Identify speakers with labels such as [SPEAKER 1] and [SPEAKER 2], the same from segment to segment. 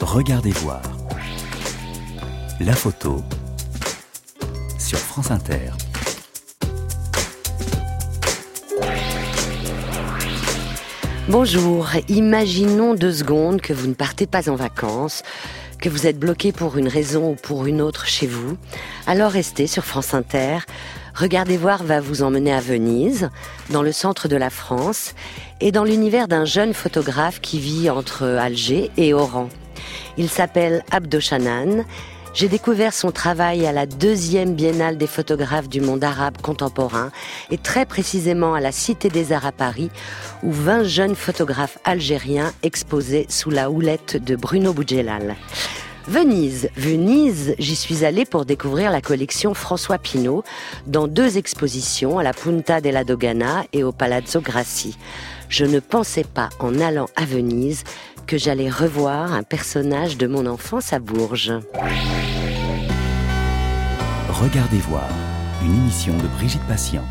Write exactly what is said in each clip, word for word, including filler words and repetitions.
[SPEAKER 1] Regardez voir. La photo sur France Inter.
[SPEAKER 2] Bonjour, imaginons deux secondes que vous ne partez pas en vacances, que vous êtes bloqué pour une raison ou pour une autre chez vous. Alors restez sur France Inter. Regardez voir va vous emmener à Venise, dans le centre de la France, et dans l'univers d'un jeune photographe qui vit entre Alger et Oran. Il s'appelle Abdo Chanan. J'ai découvert son travail à la deuxième biennale des photographes du monde arabe contemporain et très précisément à la Cité des Arts à Paris où vingt jeunes photographes algériens exposaient sous la houlette de Bruno Boudjelal. Venise, Venise, j'y suis allée pour découvrir la collection François Pinault dans deux expositions à la Punta della Dogana et au Palazzo Grassi. Je ne pensais pas en allant à Venise que j'allais revoir un personnage de mon enfance à Bourges.
[SPEAKER 1] Regardez voir, une émission de Brigitte Patient.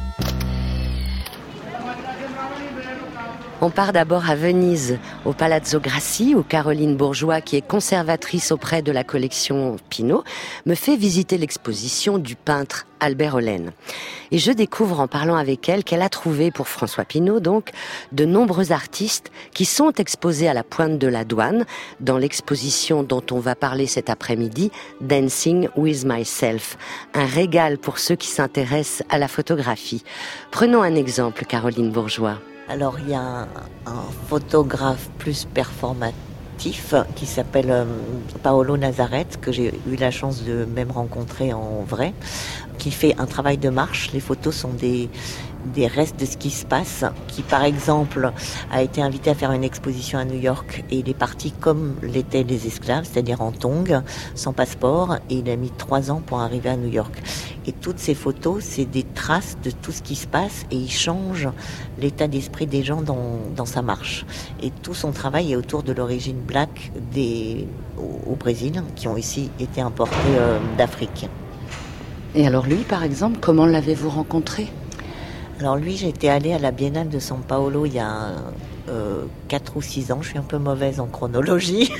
[SPEAKER 2] On part d'abord à Venise, au Palazzo Grassi, où Caroline Bourgeois, qui est conservatrice auprès de la collection Pinault, me fait visiter l'exposition du peintre Albert Hollène. Et je découvre en parlant avec elle qu'elle a trouvé pour François Pinault, donc, de nombreux artistes qui sont exposés à la Pointe de la Douane, dans l'exposition dont on va parler cet après-midi, Dancing with Myself. Un régal pour ceux qui s'intéressent à la photographie. Prenons un exemple, Caroline Bourgeois.
[SPEAKER 3] Alors, il y a un, un photographe plus performatif qui s'appelle euh, Paolo Nazaret, que j'ai eu la chance de même rencontrer en vrai, qui fait un travail de marche. Les photos sont des, des restes de ce qui se passe, qui par exemple a été invité à faire une exposition à New York et il est parti comme l'étaient les esclaves, c'est-à-dire en tongs, sans passeport, et il a mis trois ans pour arriver à New York. Et toutes ces photos, c'est des traces de tout ce qui se passe et il change l'état d'esprit des gens dans, dans sa marche. Et tout son travail est autour de l'origine black des, au, au Brésil, qui ont ici été importés euh, d'Afrique.
[SPEAKER 2] Et alors lui, par exemple, comment l'avez-vous rencontré ?
[SPEAKER 3] Alors lui, j'étais allée à la Biennale de São Paulo il y a euh, quatre ou six ans. Je suis un peu mauvaise en chronologie,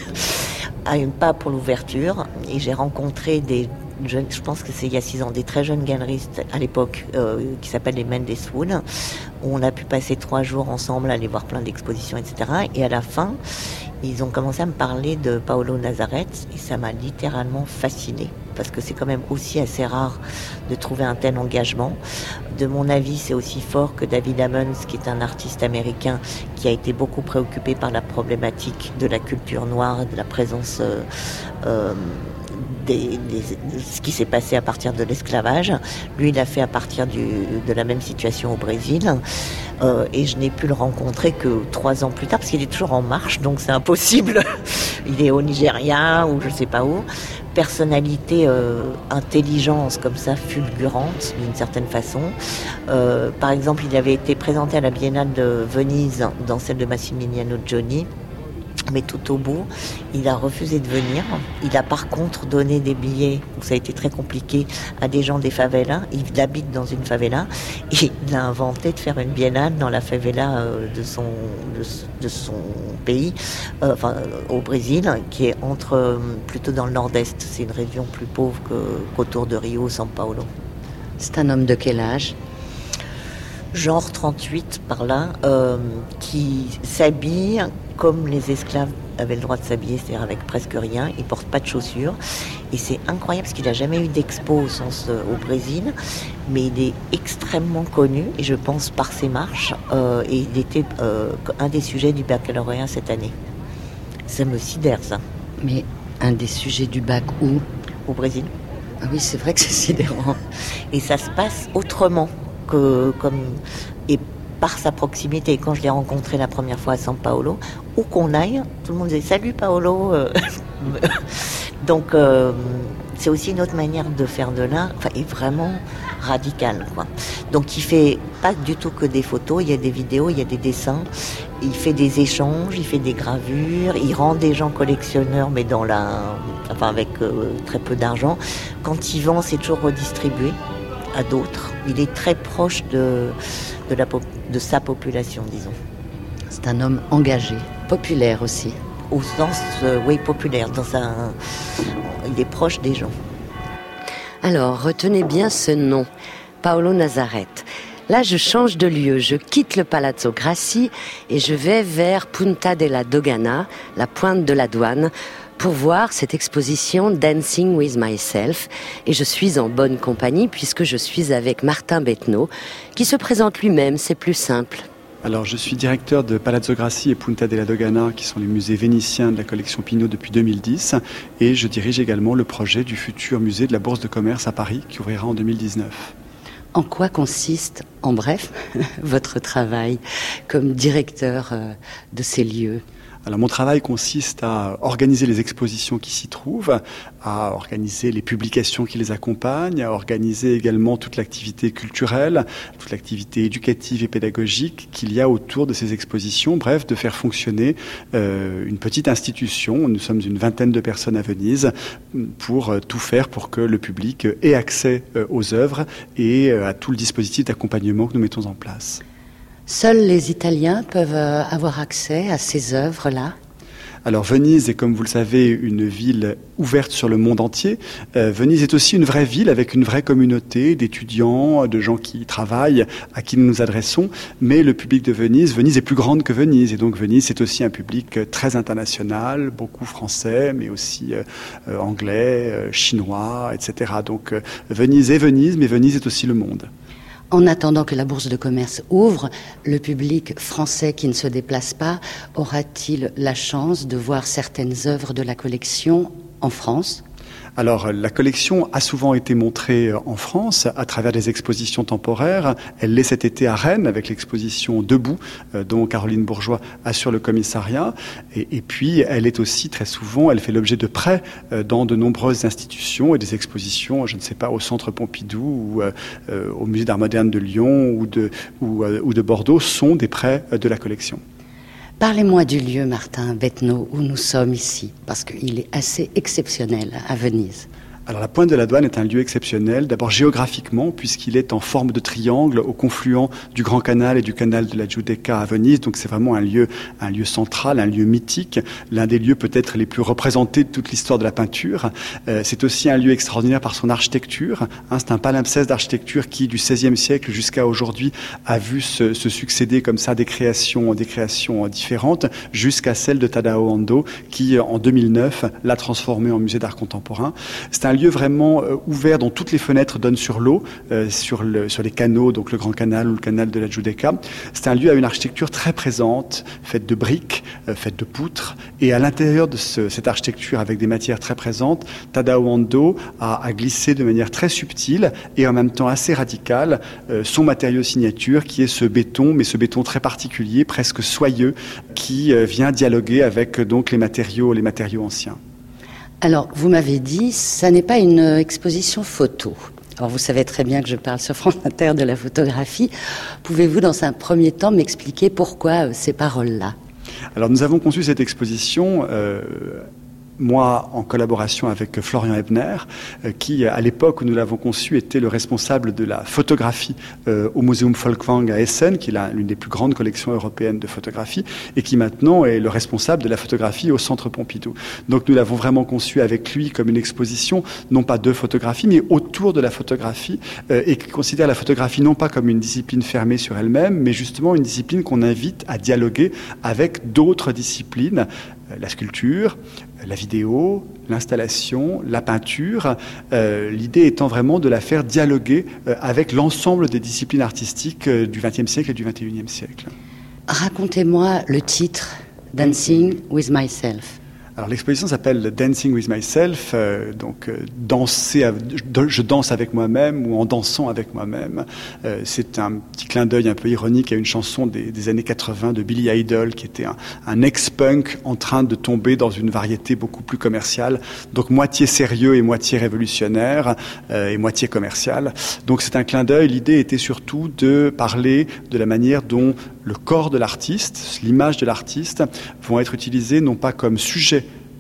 [SPEAKER 3] pas pour l'ouverture. Et j'ai rencontré des jeunes, je pense que c'est il y a six ans, des très jeunes galeristes à l'époque euh, qui s'appellent les Mendes Wood, où on a pu passer trois jours ensemble, aller voir plein d'expositions, et cetera. Et à la fin, ils ont commencé à me parler de Paolo Nazaret et ça m'a littéralement fascinée parce que c'est quand même aussi assez rare de trouver un tel engagement. De mon avis, c'est aussi fort que David Ammons, qui est un artiste américain qui a été beaucoup préoccupé par la problématique de la culture noire, de la présence euh, euh, Des, des, de ce qui s'est passé à partir de l'esclavage. Lui, il l'a fait à partir du, de la même situation au Brésil. Euh, et je n'ai pu le rencontrer que trois ans plus tard, parce qu'il est toujours en marche, donc c'est impossible. Il est au Nigeria ou je ne sais pas où. Personnalité, euh, intelligence comme ça, fulgurante d'une certaine façon. Euh, par exemple, il avait été présenté à la Biennale de Venise dans celle de Massimiliano Gioni. Mais tout au bout, il a refusé de venir. Il a par contre donné des billets, où ça a été très compliqué, à des gens des favelas. Il habite dans une favela et il a inventé de faire une biennale dans la favela de son, de, de son pays, euh, enfin au Brésil, qui est entre, plutôt dans le nord-est. C'est une région plus pauvre que, qu'autour de Rio, São Paulo.
[SPEAKER 2] C'est un homme de quel âge ?
[SPEAKER 3] Genre trente-huit par là, euh, qui s'habille comme les esclaves avaient le droit de s'habiller, c'est-à-dire avec presque rien. Il porte pas de chaussures et c'est incroyable parce qu'il n'a jamais eu d'expo au sens euh, au Brésil, mais il est extrêmement connu et je pense par ses marches euh, et il était euh, un des sujets du baccalauréat cette année. Ça me sidère ça.
[SPEAKER 2] Mais un des sujets du bac où ?
[SPEAKER 3] Au Brésil.
[SPEAKER 2] Ah oui, c'est vrai que c'est sidérant.
[SPEAKER 3] Et ça se passe autrement. Que, comme, et par sa proximité, quand je l'ai rencontré la première fois à São Paulo, où qu'on aille, tout le monde disait « Salut Paolo !» Donc, euh, c'est aussi une autre manière de faire de l'art, enfin, et vraiment radicale, quoi. Donc, il fait pas du tout que des photos, il y a des vidéos, il y a des dessins, il fait des échanges, il fait des gravures, il rend des gens collectionneurs, mais dans la, enfin, avec euh, très peu d'argent. Quand il vend, c'est toujours redistribué à d'autres. Il est très proche de, de, la, de sa population, disons.
[SPEAKER 2] C'est un homme engagé, populaire aussi.
[SPEAKER 3] au sens euh, oui, populaire. Dans un, il est proche des gens.
[SPEAKER 2] Alors, retenez bien ce nom, Paolo Nazareth. Là, je change de lieu, je quitte le Palazzo Grassi et je vais vers Punta della Dogana, la pointe de la douane, pour voir cette exposition Dancing with Myself. Et je suis en bonne compagnie puisque je suis avec Martin Bettenot, qui se présente lui-même, c'est plus simple.
[SPEAKER 4] Alors, je suis directeur de Palazzo Grassi et Punta della Dogana, qui sont les musées vénitiens de la collection Pinault depuis deux mille dix. Et je dirige également le projet du futur musée de la Bourse de commerce à Paris, qui ouvrira en deux mille dix-neuf.
[SPEAKER 2] En quoi consiste, en bref, votre travail comme directeur de ces lieux ?
[SPEAKER 4] Alors, mon travail consiste à organiser les expositions qui s'y trouvent, à organiser les publications qui les accompagnent, à organiser également toute l'activité culturelle, toute l'activité éducative et pédagogique qu'il y a autour de ces expositions. Bref, de faire fonctionner euh, une petite institution. Nous sommes une vingtaine de personnes à Venise pour euh, tout faire pour que le public ait accès euh, aux œuvres et euh, à tout le dispositif d'accompagnement que nous mettons en place.
[SPEAKER 2] Seuls les Italiens peuvent avoir accès à ces œuvres-là ?
[SPEAKER 4] Alors Venise est, comme vous le savez, une ville ouverte sur le monde entier. Euh, Venise est aussi une vraie ville avec une vraie communauté d'étudiants, de gens qui y travaillent, à qui nous nous adressons. Mais le public de Venise, Venise est plus grande que Venise. Et donc Venise, c'est aussi un public très international, beaucoup français, mais aussi euh, anglais, euh, chinois, et cetera. Donc euh, Venise est Venise, mais Venise est aussi le monde.
[SPEAKER 2] En attendant que la bourse de commerce ouvre, le public français qui ne se déplace pas aura-t-il la chance de voir certaines œuvres de la collection en France ?
[SPEAKER 4] Alors, la collection a souvent été montrée en France à travers des expositions temporaires. Elle l'est cet été à Rennes avec l'exposition Debout, euh, dont Caroline Bourgeois assure le commissariat. Et, et puis, elle est aussi très souvent, elle fait l'objet de prêts euh, dans de nombreuses institutions et des expositions, je ne sais pas, au Centre Pompidou ou euh, au Musée d'Art Moderne de Lyon ou de, ou, euh, ou de Bordeaux sont des prêts euh, de la collection.
[SPEAKER 2] Parlez-moi du lieu, Martin Bettenot, où nous sommes ici, parce qu'il est assez exceptionnel à Venise.
[SPEAKER 4] Alors la Pointe de la Douane est un lieu exceptionnel, d'abord géographiquement, puisqu'il est en forme de triangle au confluent du Grand Canal et du canal de la Giudecca à Venise. Donc c'est vraiment un lieu, un lieu central, un lieu mythique, l'un des lieux peut-être les plus représentés de toute l'histoire de la peinture. Euh, c'est aussi un lieu extraordinaire par son architecture. Hein, c'est un palimpseste d'architecture qui, du seizième siècle jusqu'à aujourd'hui, a vu se, se succéder comme ça des créations, des créations différentes, jusqu'à celle de Tadao Ando, qui en deux mille neuf l'a transformé en musée d'art contemporain. C'est un lieu vraiment euh, ouvert dont toutes les fenêtres donnent sur l'eau, euh, sur, le, sur les canaux, donc le Grand Canal ou le canal de la Giudecca. C'est un lieu à une architecture très présente, faite de briques, euh, faite de poutres. Et à l'intérieur de ce, cette architecture avec des matières très présentes, Tadao Ando a, a glissé de manière très subtile et en même temps assez radicale euh, son matériau signature qui est ce béton, mais ce béton très particulier, presque soyeux, qui euh, vient dialoguer avec donc les matériaux, les matériaux anciens.
[SPEAKER 2] Alors, vous m'avez dit, ça n'est pas une exposition photo. Alors, vous savez très bien que je parle sur France Inter de la photographie. Pouvez-vous, dans un premier temps, m'expliquer pourquoi ces paroles-là ?
[SPEAKER 4] Alors, nous avons conçu cette exposition... Euh moi, en collaboration avec Florian Ebner, euh, qui, à l'époque où nous l'avons conçu, était le responsable de la photographie euh, au Museum Folkwang à Essen, qui est l'une des plus grandes collections européennes de photographie, et qui maintenant est le responsable de la photographie au Centre Pompidou. Donc nous l'avons vraiment conçu avec lui comme une exposition, non pas de photographie, mais autour de la photographie, euh, et qui considère la photographie non pas comme une discipline fermée sur elle-même, mais justement une discipline qu'on invite à dialoguer avec d'autres disciplines, euh, la sculpture, la vidéo, l'installation, la peinture, euh, l'idée étant vraiment de la faire dialoguer euh, avec l'ensemble des disciplines artistiques euh, du vingtième siècle et du vingt et unième siècle.
[SPEAKER 2] Racontez-moi le titre, Dancing with Myself.
[SPEAKER 4] Alors l'exposition s'appelle Dancing with Myself, euh, donc euh, danser, avec, je danse avec moi-même ou en dansant avec moi-même. Euh, c'est un petit clin d'œil un peu ironique à une chanson des, des années quatre-vingts de Billy Idol, qui était un, un ex-punk en train de tomber dans une variété beaucoup plus commerciale, donc moitié sérieux et moitié révolutionnaire euh, et moitié commercial. Donc c'est un clin d'œil. L'idée était surtout de parler de la manière dont le corps de l'artiste, l'image de l'artiste, vont être utilisés non pas comme sujet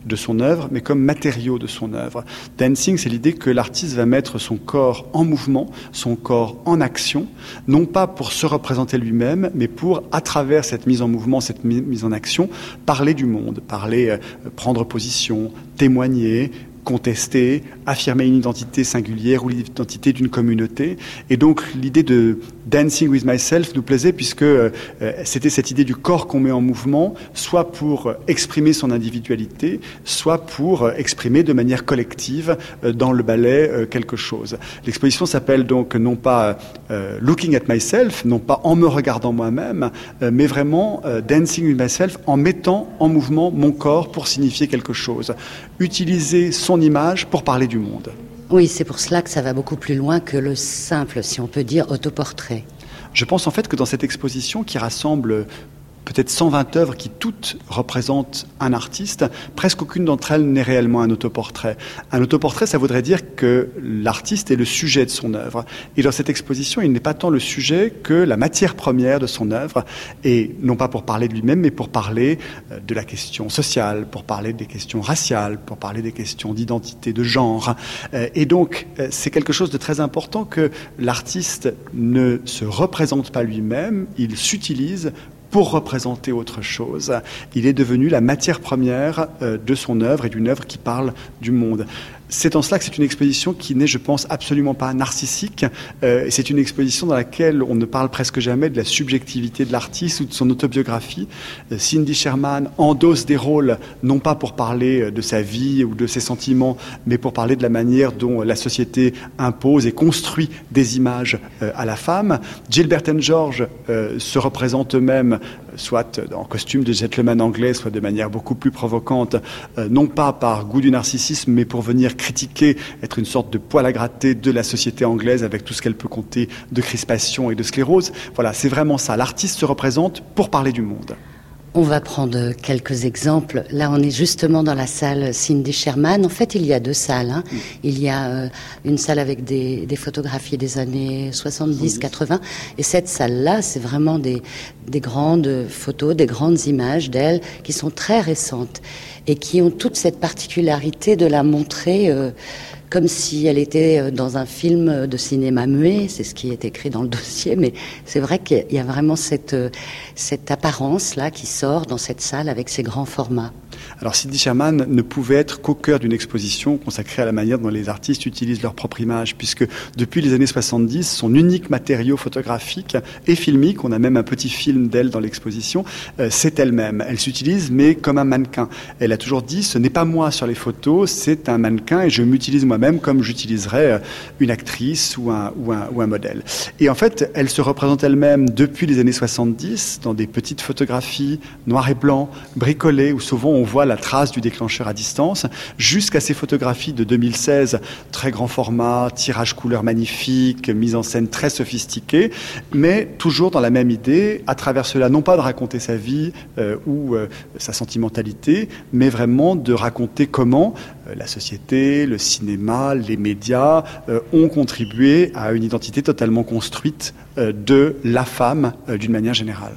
[SPEAKER 4] de son œuvre, mais comme matériau de son œuvre. Dancing, c'est l'idée que l'artiste va mettre son corps en mouvement, son corps en action, non pas pour se représenter lui-même, mais pour, à travers cette mise en mouvement, cette mise en action, parler du monde, parler, euh, prendre position, témoigner, contester, affirmer une identité singulière ou l'identité d'une communauté. Et donc l'idée de Dancing with Myself nous plaisait puisque euh, c'était cette idée du corps qu'on met en mouvement, soit pour exprimer son individualité, soit pour exprimer de manière collective euh, dans le ballet euh, quelque chose. L'exposition s'appelle donc non pas euh, Looking at Myself, non pas en me regardant moi-même, euh, mais vraiment euh, Dancing with Myself en mettant en mouvement mon corps pour signifier quelque chose. Utiliser son image pour parler du monde.
[SPEAKER 2] Oui, c'est pour cela que ça va beaucoup plus loin que le simple, si on peut dire, autoportrait.
[SPEAKER 4] Je pense en fait que dans cette exposition qui rassemble peut-être cent vingt œuvres qui toutes représentent un artiste, presque aucune d'entre elles n'est réellement un autoportrait. Un autoportrait, ça voudrait dire que l'artiste est le sujet de son œuvre. Et dans cette exposition, il n'est pas tant le sujet que la matière première de son œuvre, et non pas pour parler de lui-même, mais pour parler de la question sociale, pour parler des questions raciales, pour parler des questions d'identité, de genre. Et donc, c'est quelque chose de très important que l'artiste ne se représente pas lui-même, il s'utilise pour représenter autre chose. Il est devenu la matière première euh, de son œuvre et d'une œuvre qui parle du monde. C'est en cela que c'est une exposition qui n'est, je pense, absolument pas narcissique. Euh, c'est une exposition dans laquelle on ne parle presque jamais de la subjectivité de l'artiste ou de son autobiographie. Euh, Cindy Sherman endosse des rôles, non pas pour parler de sa vie ou de ses sentiments, mais pour parler de la manière dont la société impose et construit des images euh, à la femme. Gilbert and George euh, se représentent eux-mêmes, soit en costume de gentleman anglais, soit de manière beaucoup plus provocante, euh, non pas par goût du narcissisme, mais pour venir critiquer, être une sorte de poil à gratter de la société anglaise avec tout ce qu'elle peut compter de crispation et de sclérose. Voilà, c'est vraiment ça. L'artiste se représente pour parler du monde.
[SPEAKER 2] On va prendre quelques exemples. Là, on est justement dans la salle Cindy Sherman. En fait, il y a deux salles. Hein. Il y a euh, une salle avec des, des photographies des années soixante-dix quatre-vingts. Et cette salle-là, c'est vraiment des, des grandes photos, des grandes images d'elle qui sont très récentes et qui ont toute cette particularité de la montrer euh, comme si elle était dans un film de cinéma muet. C'est ce qui est écrit dans le dossier, mais c'est vrai qu'il y a vraiment cette, cette apparence-là qui sort dans cette salle avec ces grands formats.
[SPEAKER 4] Alors Cindy Sherman ne pouvait être qu'au cœur d'une exposition consacrée à la manière dont les artistes utilisent leur propre image, puisque depuis les années soixante-dix, son unique matériau photographique et filmique, on a même un petit film d'elle dans l'exposition, euh, c'est elle-même. Elle s'utilise, mais comme un mannequin. Elle a toujours dit, ce n'est pas moi sur les photos, c'est un mannequin et je m'utilise moi-même comme j'utiliserais une actrice ou un, ou un, ou un modèle. Et en fait, elle se représente elle-même depuis les années soixante-dix dans des petites photographies noir et blanc, bricolées, où souvent on voit la trace du déclencheur à distance, jusqu'à ces photographies de deux mille seize, très grand format, tirage couleur magnifique, mise en scène très sophistiquée, mais toujours dans la même idée, à travers cela, non pas de raconter sa vie euh, ou euh, sa sentimentalité, mais vraiment de raconter comment euh, la société, le cinéma, les médias euh, ont contribué à une identité totalement construite euh, de la femme euh, d'une manière générale.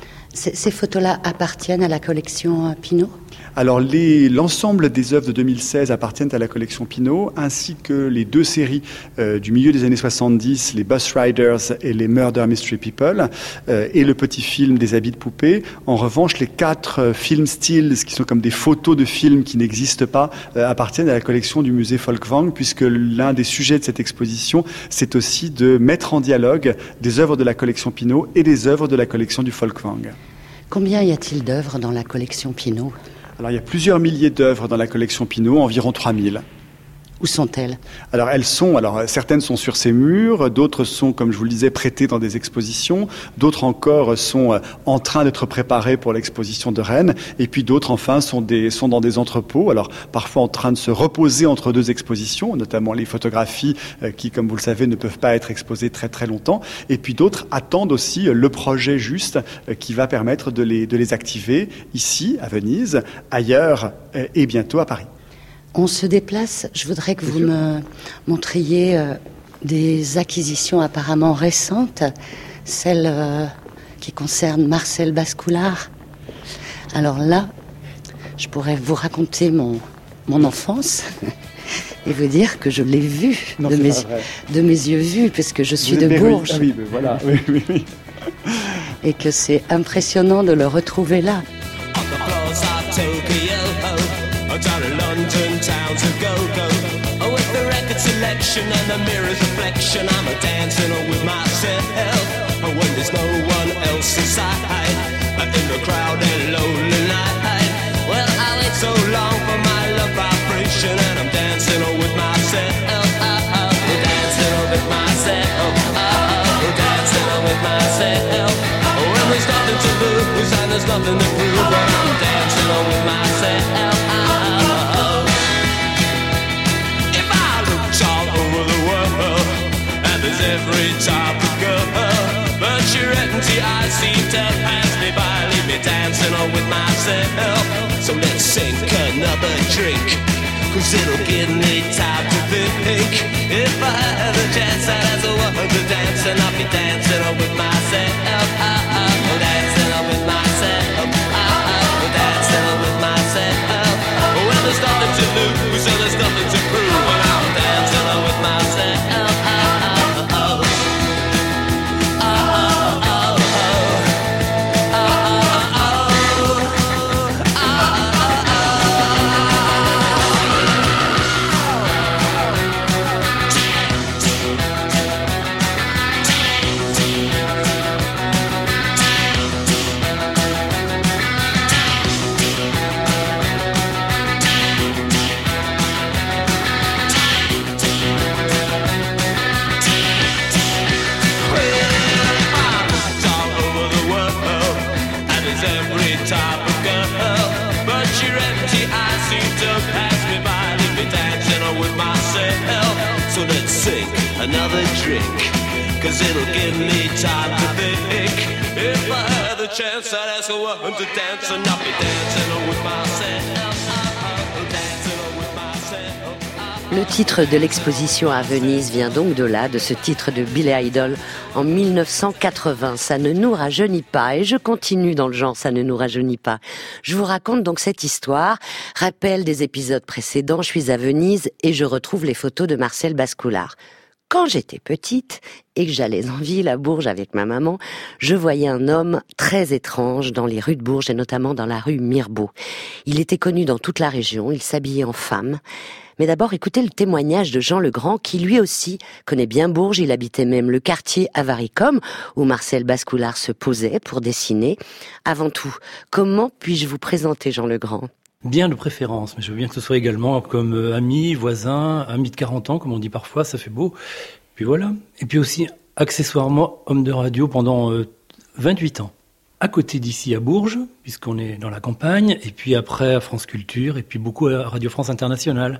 [SPEAKER 2] Ces photos-là appartiennent à la collection Pinault ?
[SPEAKER 4] Alors, les, l'ensemble des œuvres de deux mille seize appartiennent à la collection Pinault, ainsi que les deux séries euh, du milieu des années soixante-dix, les Bus Riders et les Murder Mystery People, euh, et le petit film des habits de poupée. En revanche, les quatre euh, film stills, qui sont comme des photos de films qui n'existent pas, euh, appartiennent à la collection du musée Folkwang, puisque l'un des sujets de cette exposition, c'est aussi de mettre en dialogue des œuvres de la collection Pinault et des œuvres de la collection du Folkwang.
[SPEAKER 2] Combien y a-t-il d'œuvres dans la collection Pinault ?
[SPEAKER 4] Alors, il y a plusieurs milliers d'œuvres dans la collection Pinault, environ trois mille.
[SPEAKER 2] Où sont-elles ?
[SPEAKER 4] Alors, elles sont, alors, certaines sont sur ces murs, d'autres sont, comme je vous le disais, prêtées dans des expositions, d'autres encore sont en train d'être préparées pour l'exposition de Rennes, et puis d'autres, enfin, sont des, sont dans des entrepôts, alors, parfois en train de se reposer entre deux expositions, notamment les photographies euh, qui, comme vous le savez, ne peuvent pas être exposées très très longtemps, et puis d'autres attendent aussi le projet juste euh, qui va permettre de les, de les activer ici, à Venise, ailleurs, euh, et bientôt à Paris.
[SPEAKER 2] On se déplace. Je voudrais que vous me montriez euh, des acquisitions apparemment récentes, celles euh, qui concernent Marcel Bascoulard. Alors là, je pourrais vous raconter mon, mon enfance et vous dire que je l'ai vu
[SPEAKER 4] non,
[SPEAKER 2] de, mes, de mes yeux vus, parce que je suis de Bourges.
[SPEAKER 4] Oui, oui, voilà. oui, oui, oui.
[SPEAKER 2] Et que c'est impressionnant de le retrouver là.
[SPEAKER 5] Selection and the mirror's reflection, I'm a dancing with myself when there's no one else inside, in the crowded lonely night. Well, I wait so long for my love vibration, and I'm dancing with myself, dancing with myself, dancing with myself. When there's nothing to lose and there's nothing to prove, but I'm dancing with myself. Every type of girl, but your empty eyes seem to pass me by, leave me dancing on with myself. So let's sink another drink, cause it'll give me time to think. If I had a chance, I'd ask a woman to dance, and I'll be dancing on with myself. Dancing on with myself. Dancing on with myself. Well, there's nothing to lose, so there's nothing to prove, but I'm dancing on with myself. Another drink, cause it'll give me time to think. If I had the chance, I'd ask a woman to dance, and I'll be dancing with myself. Dancing with myself.
[SPEAKER 2] Le titre de l'exposition à Venise vient donc de là, de ce titre de Billy Idol en mille neuf cent quatre-vingts. Ça ne nous rajeunit pas, et je continue dans le genre ça ne nous rajeunit pas. Je vous raconte donc cette histoire, rappel des épisodes précédents, je suis à Venise et je retrouve les photos de Marcel Bascoulard. Quand j'étais petite et que j'allais en ville à Bourges avec ma maman, je voyais un homme très étrange dans les rues de Bourges et notamment dans la rue Mirbeau. Il était connu dans toute la région, il s'habillait en femme. Mais d'abord, écoutez le témoignage de Jean Legrand, qui lui aussi connaît bien Bourges. Il habitait même le quartier Avaricom, où Marcel Bascoulard se posait pour dessiner. Avant tout, comment puis-je vous présenter Jean Legrand ?
[SPEAKER 6] Bien de préférence, mais je veux bien que ce soit également comme euh, ami, voisin, ami de quarante ans, comme on dit parfois, ça fait beau. Puis voilà. Et puis aussi, accessoirement, homme de radio pendant euh, vingt-huit ans. À côté d'ici à Bourges, puisqu'on est dans la campagne, et puis après à France Culture, et puis beaucoup à Radio France Internationale.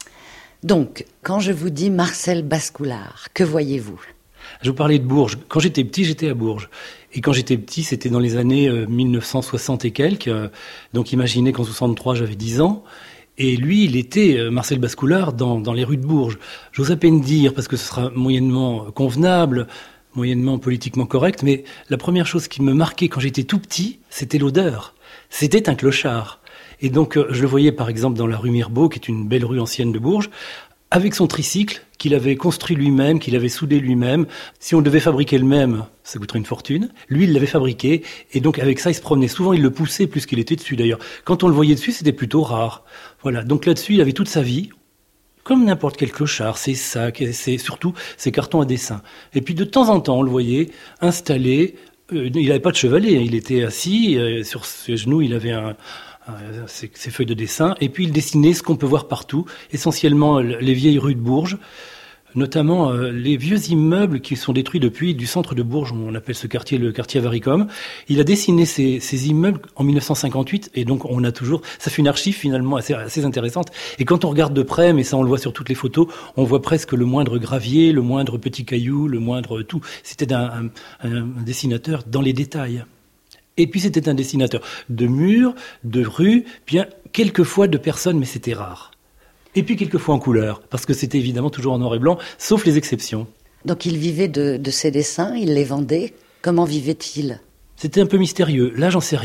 [SPEAKER 2] Donc, quand je vous dis Marcel Bascoulard, que voyez-vous ?
[SPEAKER 6] Je vous parlais de Bourges. Quand j'étais petit, j'étais à Bourges. Et quand j'étais petit, c'était dans les années euh, mille neuf cent soixante et quelques. Euh, donc imaginez qu'en soixante-trois, j'avais dix ans. Et lui, il était, euh, Marcel Bascoulard, dans, dans les rues de Bourges. J'ose à peine dire, parce que ce sera moyennement convenable, moyennement politiquement correct, mais la première chose qui me marquait quand j'étais tout petit, c'était l'odeur. C'était un clochard. Et donc, euh, je le voyais par exemple dans la rue Mirbeau, qui est une belle rue ancienne de Bourges, avec son tricycle qu'il avait construit lui-même, qu'il avait soudé lui-même. Si on devait fabriquer le même, ça coûterait une fortune. Lui, il l'avait fabriqué, et donc avec ça, il se promenait. Souvent, il le poussait plus qu'il était dessus, d'ailleurs. Quand on le voyait dessus, c'était plutôt rare. Voilà, donc là-dessus, il avait toute sa vie, comme n'importe quel clochard, ses sacs, et ses, surtout ses cartons à dessin. Et puis de temps en temps, on le voyait installé. Euh, il n'avait pas de chevalet, il était assis, euh, sur ses genoux, il avait un... Ses, ses feuilles de dessin, et puis il dessinait ce qu'on peut voir partout, essentiellement les vieilles rues de Bourges, notamment euh, les vieux immeubles qui sont détruits depuis du centre de Bourges, on appelle ce quartier le quartier Avaricom. Il a dessiné ces, ces immeubles en mille neuf cent cinquante-huit, et donc on a toujours, ça fait une archive finalement assez, assez intéressante, et quand on regarde de près, mais ça on le voit sur toutes les photos, on voit presque le moindre gravier, le moindre petit caillou, le moindre tout. C'était un, un, un dessinateur dans les détails. Et puis c'était un dessinateur de murs, de rues, bien quelquefois de personnes, mais c'était rare. Et puis quelquefois en couleur, parce que c'était évidemment toujours en noir et blanc, sauf les exceptions.
[SPEAKER 2] Donc il vivait de, de ses dessins, il les vendait. Comment vivait-il ?
[SPEAKER 6] C'était un peu mystérieux. Là, j'en sais rien.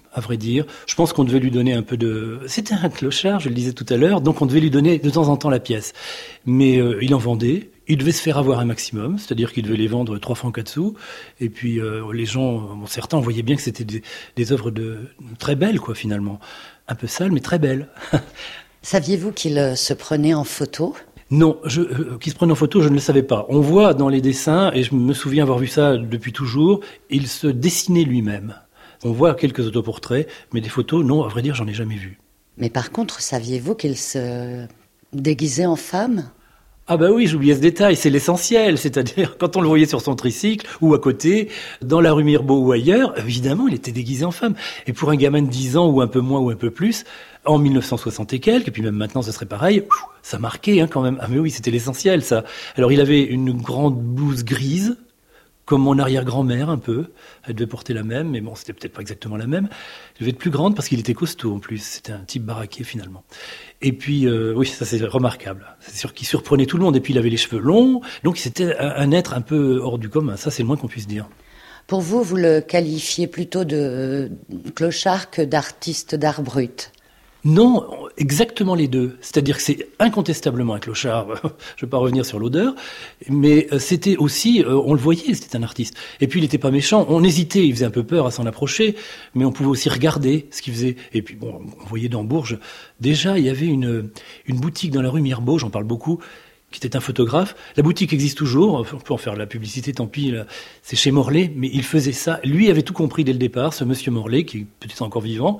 [SPEAKER 6] à vrai dire. Je pense qu'on devait lui donner un peu de... C'était un clochard, je le disais tout à l'heure, donc on devait lui donner de temps en temps la pièce. Mais euh, il en vendait, il devait se faire avoir un maximum, c'est-à-dire qu'il devait les vendre trois francs quatre sous, et puis euh, les gens, bon, certains, on voyait bien que c'était des, des œuvres de, très belles, quoi, finalement. Un peu sales, mais très belles.
[SPEAKER 7] Saviez-vous qu'il euh, se prenait en photo ?
[SPEAKER 6] Non, je, euh, qui se prenne en photo, je ne le savais pas. On voit dans les dessins, et je me souviens avoir vu ça depuis toujours, il se dessinait lui-même. On voit quelques autoportraits, mais des photos, non, à vrai dire, j'en ai jamais vu.
[SPEAKER 7] Mais par contre, saviez-vous qu'il se déguisait en femme ?
[SPEAKER 6] Ah bah oui, j'oubliais ce détail, c'est l'essentiel, c'est-à-dire quand on le voyait sur son tricycle ou à côté, dans la rue Mirbeau ou ailleurs, évidemment, il était déguisé en femme. Et pour un gamin de dix ans ou un peu moins ou un peu plus, en mille neuf cent soixante et quelques, et puis même maintenant ce serait pareil, ça marquait hein, quand même. Ah mais oui, c'était l'essentiel ça. Alors il avait une grande blouse grise, comme mon arrière-grand-mère un peu. Elle devait porter la même, mais bon, c'était peut-être pas exactement la même. Elle devait être plus grande parce qu'il était costaud en plus. C'était un type baraqué finalement. Et puis, euh, oui, ça c'est remarquable. C'est sûr qu'il surprenait tout le monde. Et puis il avait les cheveux longs, donc c'était un, un être un peu hors du commun. Ça c'est le moins qu'on puisse dire.
[SPEAKER 7] Pour vous, vous le qualifiez plutôt de clochard que d'artiste d'art brut ?
[SPEAKER 6] Non, exactement les deux. C'est-à-dire que c'est incontestablement un clochard. Je ne vais pas revenir sur l'odeur, mais c'était aussi, on le voyait, c'était un artiste. Et puis il n'était pas méchant. On hésitait, il faisait un peu peur à s'en approcher, mais on pouvait aussi regarder ce qu'il faisait. Et puis bon, on voyait dans Bourges, déjà il y avait une une boutique dans la rue Mirbeau, j'en parle beaucoup, qui était un photographe. La boutique existe toujours, on peut en faire de la publicité, tant pis, là. C'est chez Morlaix, mais il faisait ça. Lui avait tout compris dès le départ, ce monsieur Morlaix, qui est peut-être encore vivant,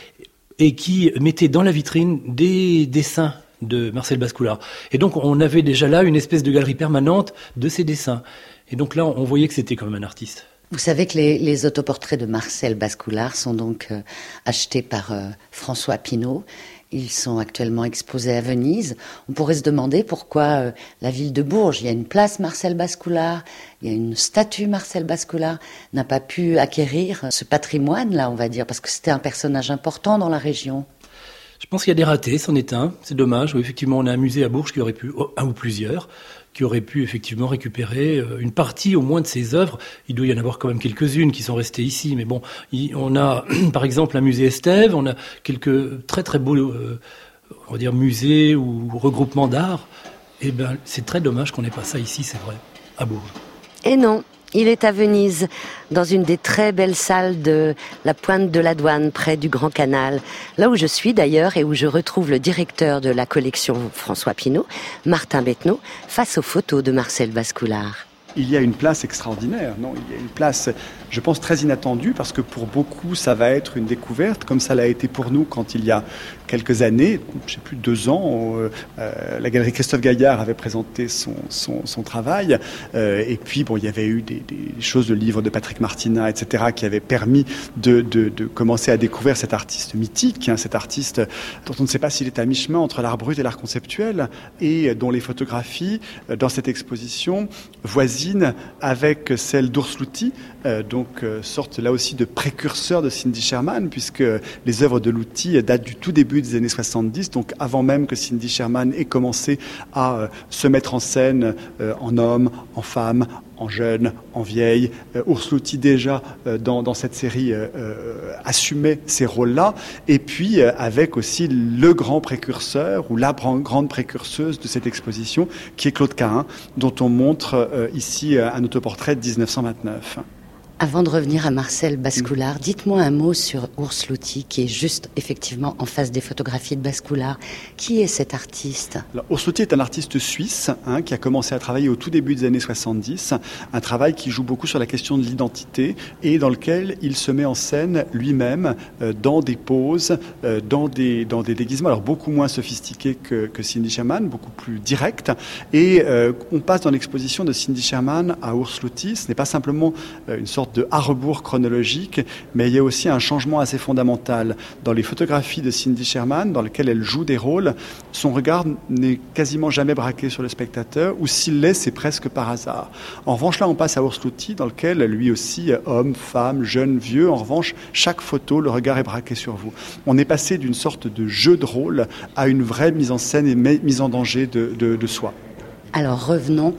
[SPEAKER 6] et qui mettait dans la vitrine des dessins de Marcel Bascoulard. Et donc, on avait déjà là une espèce de galerie permanente de ces dessins. Et donc là, on voyait que c'était quand même un artiste.
[SPEAKER 7] Vous savez que les, les autoportraits de Marcel Bascoulard sont donc euh, achetés par euh, François Pinault. Ils sont actuellement exposés à Venise. On pourrait se demander pourquoi euh, la ville de Bourges, il y a une place Marcel Bascoulard, il y a une statue Marcel Bascoulard, n'a pas pu acquérir ce patrimoine-là, on va dire, parce que c'était un personnage important dans la région.
[SPEAKER 6] Je pense qu'il y a des ratés, c'en est un. C'est dommage. Oui, effectivement, on a un musée à Bourges qui aurait pu, un ou plusieurs, qui aurait pu effectivement récupérer une partie au moins de ses œuvres. Il doit y en avoir quand même quelques-unes qui sont restées ici, mais bon, on a par exemple un musée Estève, on a quelques très très beaux, euh, on va dire musées ou regroupements d'art. Et ben, c'est très dommage qu'on n'ait pas ça ici, c'est vrai, à Bourges.
[SPEAKER 2] Et non. Il est à Venise, dans une des très belles salles de la Pointe de la Douane, près du Grand Canal, là où je suis d'ailleurs et où je retrouve le directeur de la collection François Pinault, Martin Bettenot, face aux photos de Marcel Bascoulard.
[SPEAKER 4] Il y a une place extraordinaire, non ? Il y a une place, je pense, très inattendue, parce que pour beaucoup, ça va être une découverte, comme ça l'a été pour nous quand il y a quelques années, je ne sais plus, deux ans, euh, la galerie Christophe Gaillard avait présenté son, son, son travail, euh, et puis bon, il y avait eu des, des choses, de livres de Patrick Martinat, et cetera, qui avaient permis de, de, de commencer à découvrir cet artiste mythique, hein, cet artiste dont on ne sait pas s'il est à mi-chemin entre l'art brut et l'art conceptuel, et dont les photographies, dans cette exposition, voisinent avec celle d'Urs Louty, euh, donc euh, sorte là aussi de précurseur de Cindy Sherman, puisque les œuvres de Louty datent du tout début des années soixante-dix, donc avant même que Cindy Sherman ait commencé à euh, se mettre en scène euh, en homme, en femme, en jeune, en vieille. Euh, Urs Louty déjà euh, dans, dans cette série euh, euh, assumait ces rôles-là, et puis euh, avec aussi le grand précurseur ou la grande précurseuse de cette exposition qui est Claude Cahun, dont on montre euh, ici euh, un autoportrait de dix-neuf cent vingt-neuf.
[SPEAKER 7] Avant de revenir à Marcel Bascoulard, dites-moi un mot sur Urs Louty, qui est juste effectivement en face des photographies de Bascoulard. Qui est cet artiste ?
[SPEAKER 4] Alors, Urs Louty est un artiste suisse hein, qui a commencé à travailler au tout début des années soixante-dix, un travail qui joue beaucoup sur la question de l'identité et dans lequel il se met en scène lui-même euh, dans des poses, euh, dans, des, dans des déguisements, alors beaucoup moins sophistiqués que, que Cindy Sherman, beaucoup plus directs. Et euh, on passe dans l'exposition de Cindy Sherman à Urs Louty. Ce n'est pas simplement euh, une sorte de à rebours chronologique, mais il y a aussi un changement assez fondamental. Dans les photographies de Cindy Sherman, dans lesquelles elle joue des rôles, son regard n'est quasiment jamais braqué sur le spectateur, ou s'il l'est, c'est presque par hasard. En revanche, là, on passe à Urs Louty, dans lequel, lui aussi, homme, femme, jeune, vieux, en revanche, chaque photo, le regard est braqué sur vous. On est passé d'une sorte de jeu de rôle à une vraie mise en scène et mise en danger de, de, de soi.
[SPEAKER 7] Alors revenons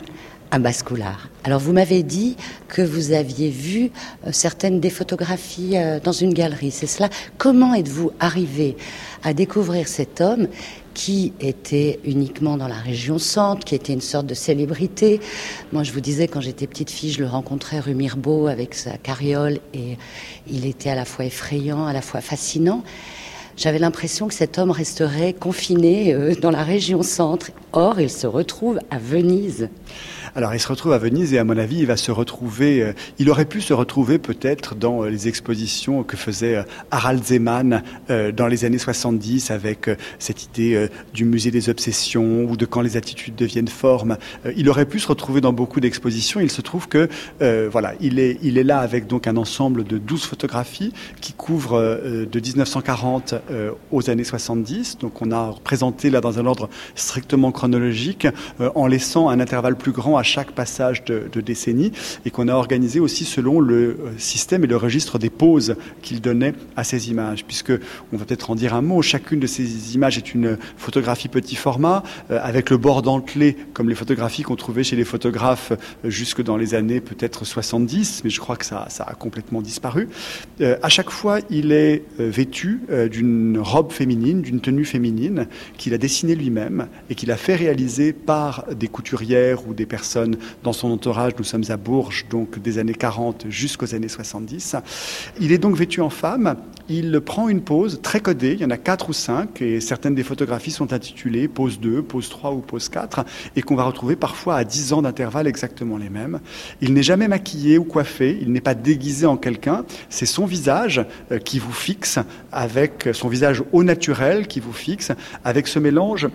[SPEAKER 7] À Bascoulard. Alors vous m'avez dit que vous aviez vu euh, certaines des photographies euh, dans une galerie, c'est cela? Comment êtes-vous arrivé à découvrir cet homme qui était uniquement dans la région centre, qui était une sorte de célébrité? Moi je vous disais, quand j'étais petite fille, je le rencontrais rue Mirbeau avec sa carriole et il était à la fois effrayant, à la fois fascinant. J'avais l'impression que cet homme resterait confiné euh, dans la région centre. Or, il se retrouve à Venise.
[SPEAKER 4] Alors, il se retrouve à Venise et à mon avis, il va se retrouver, euh, il aurait pu se retrouver peut-être dans euh, les expositions que faisait euh, Harald Zeman euh, dans les années soixante-dix avec euh, cette idée euh, du musée des obsessions ou de quand les attitudes deviennent formes. Euh, il aurait pu se retrouver dans beaucoup d'expositions. Il se trouve que, euh, voilà, il est, il est là avec donc un ensemble de douze photographies qui couvrent euh, de dix-neuf cent quarante euh, aux années soixante-dix. Donc, on a présenté là dans un ordre strictement chronologique euh, en laissant un intervalle plus grand à chaque passage de, de décennie et qu'on a organisé aussi selon le système et le registre des poses qu'il donnait à ces images, puisque on va peut-être en dire un mot. Chacune de ces images est une photographie petit format euh, avec le bord dentelé comme les photographies qu'on trouvait chez les photographes euh, jusque dans les années peut-être soixante-dix, mais je crois que ça, ça a complètement disparu. Euh, à chaque fois, il est euh, vêtu euh, d'une robe féminine, d'une tenue féminine qu'il a dessinée lui-même et qu'il a fait réaliser par des couturières ou des personnes dans son entourage. Nous sommes à Bourges, donc des années quarante jusqu'aux années soixante-dix. Il est donc vêtu en femme. Il prend une pose très codée. Il y en a quatre ou cinq et certaines des photographies sont intitulées pose deux, pose trois ou pose quatre et qu'on va retrouver parfois à dix ans d'intervalle exactement les mêmes. Il n'est jamais maquillé ou coiffé. Il n'est pas déguisé en quelqu'un. C'est son visage qui vous fixe, avec son visage au naturel qui vous fixe, avec ce mélange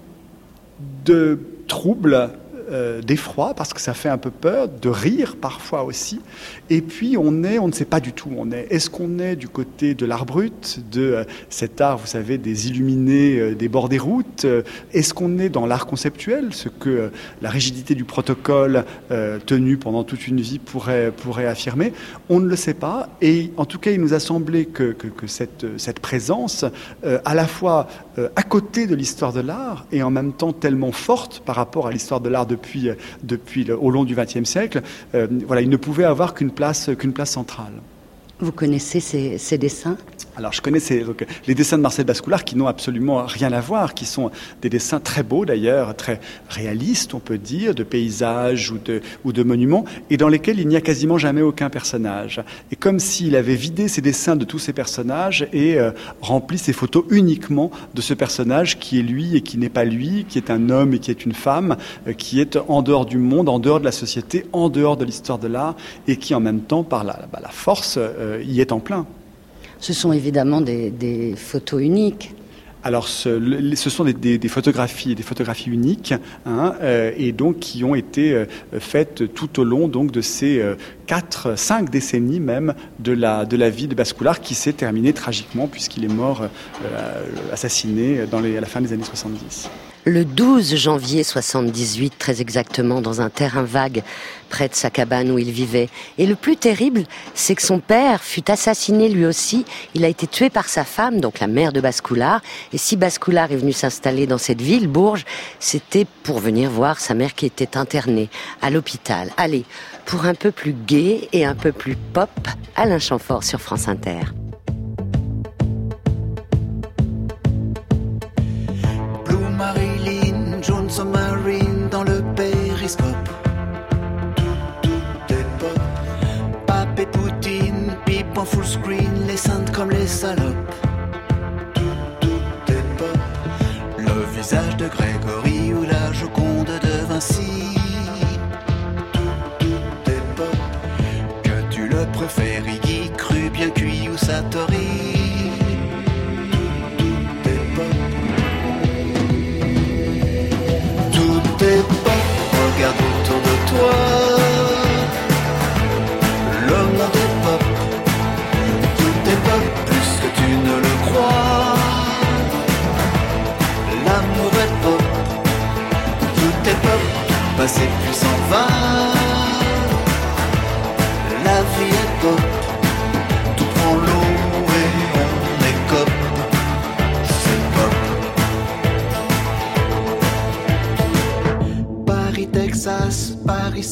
[SPEAKER 4] de trouble, Euh, d'effroi parce que ça fait un peu peur, de rire parfois aussi, et puis on est, on ne sait pas du tout où on est. Est-ce qu'on est du côté de l'art brut, de euh, cet art, vous savez, des illuminés euh, des bords des routes? euh, Est-ce qu'on est dans l'art conceptuel, ce que euh, la rigidité du protocole euh, tenu pendant toute une vie pourrait, pourrait affirmer? On ne le sait pas, et en tout cas il nous a semblé que, que, que cette, cette présence euh, à la fois euh, à côté de l'histoire de l'art et en même temps tellement forte par rapport à l'histoire de l'art de depuis, depuis le, au long du vingtième siècle, euh, voilà, il ne pouvait avoir qu'une place, qu'une place centrale.
[SPEAKER 7] Vous connaissez ces, ces dessins?
[SPEAKER 4] Alors, je connais ces, donc, les dessins de Marcel Bascoulard qui n'ont absolument rien à voir, qui sont des dessins très beaux d'ailleurs, très réalistes, on peut dire, de paysages ou de, ou de monuments, et dans lesquels il n'y a quasiment jamais aucun personnage. Et comme s'il avait vidé ses dessins de tous ces personnages et euh, rempli ses photos uniquement de ce personnage qui est lui et qui n'est pas lui, qui est un homme et qui est une femme, euh, qui est en dehors du monde, en dehors de la société, en dehors de l'histoire de l'art, et qui en même temps, par la, bah, la force, euh, y est en plein.
[SPEAKER 7] Ce sont évidemment des, des photos uniques.
[SPEAKER 4] Alors, ce, le, ce sont des, des, des photographies, des photographies uniques, hein, euh, et donc qui ont été euh, faites tout au long donc de ces euh, quatre, cinq décennies même de la de la vie de Bascoulard, qui s'est terminée tragiquement puisqu'il est mort euh, assassiné dans les, à la fin des années soixante-dix.
[SPEAKER 2] Le douze janvier soixante-dix-huit, très exactement, dans un terrain vague près de sa cabane où il vivait. Et le plus terrible, c'est que son père fut assassiné lui aussi. Il a été tué par sa femme, donc la mère de Bascoulard. Et si Bascoulard est venu s'installer dans cette ville, Bourges, c'était pour venir voir sa mère qui était internée à l'hôpital. Allez, pour un peu plus gai et un peu plus pop, Alain Chamfort sur France Inter.
[SPEAKER 8] Marilyn, Jones Marine dans le périscope. Tout, tout est pop. Pape et Poutine, pipe en full screen, les saintes comme les salopes. Tout, tout est pop. Le visage de Grégory ou la Joconde de Vinci. Tout, tout est pop. Que tu le préfères, Iggy, cru, bien cuit ou Satori. Regarde autour de toi, le monde est pop, tout est pop plus que tu ne le crois. L'amour est pop, tout est pop, tout passé puis s'en va. La vie est pop, tout prend l'eau et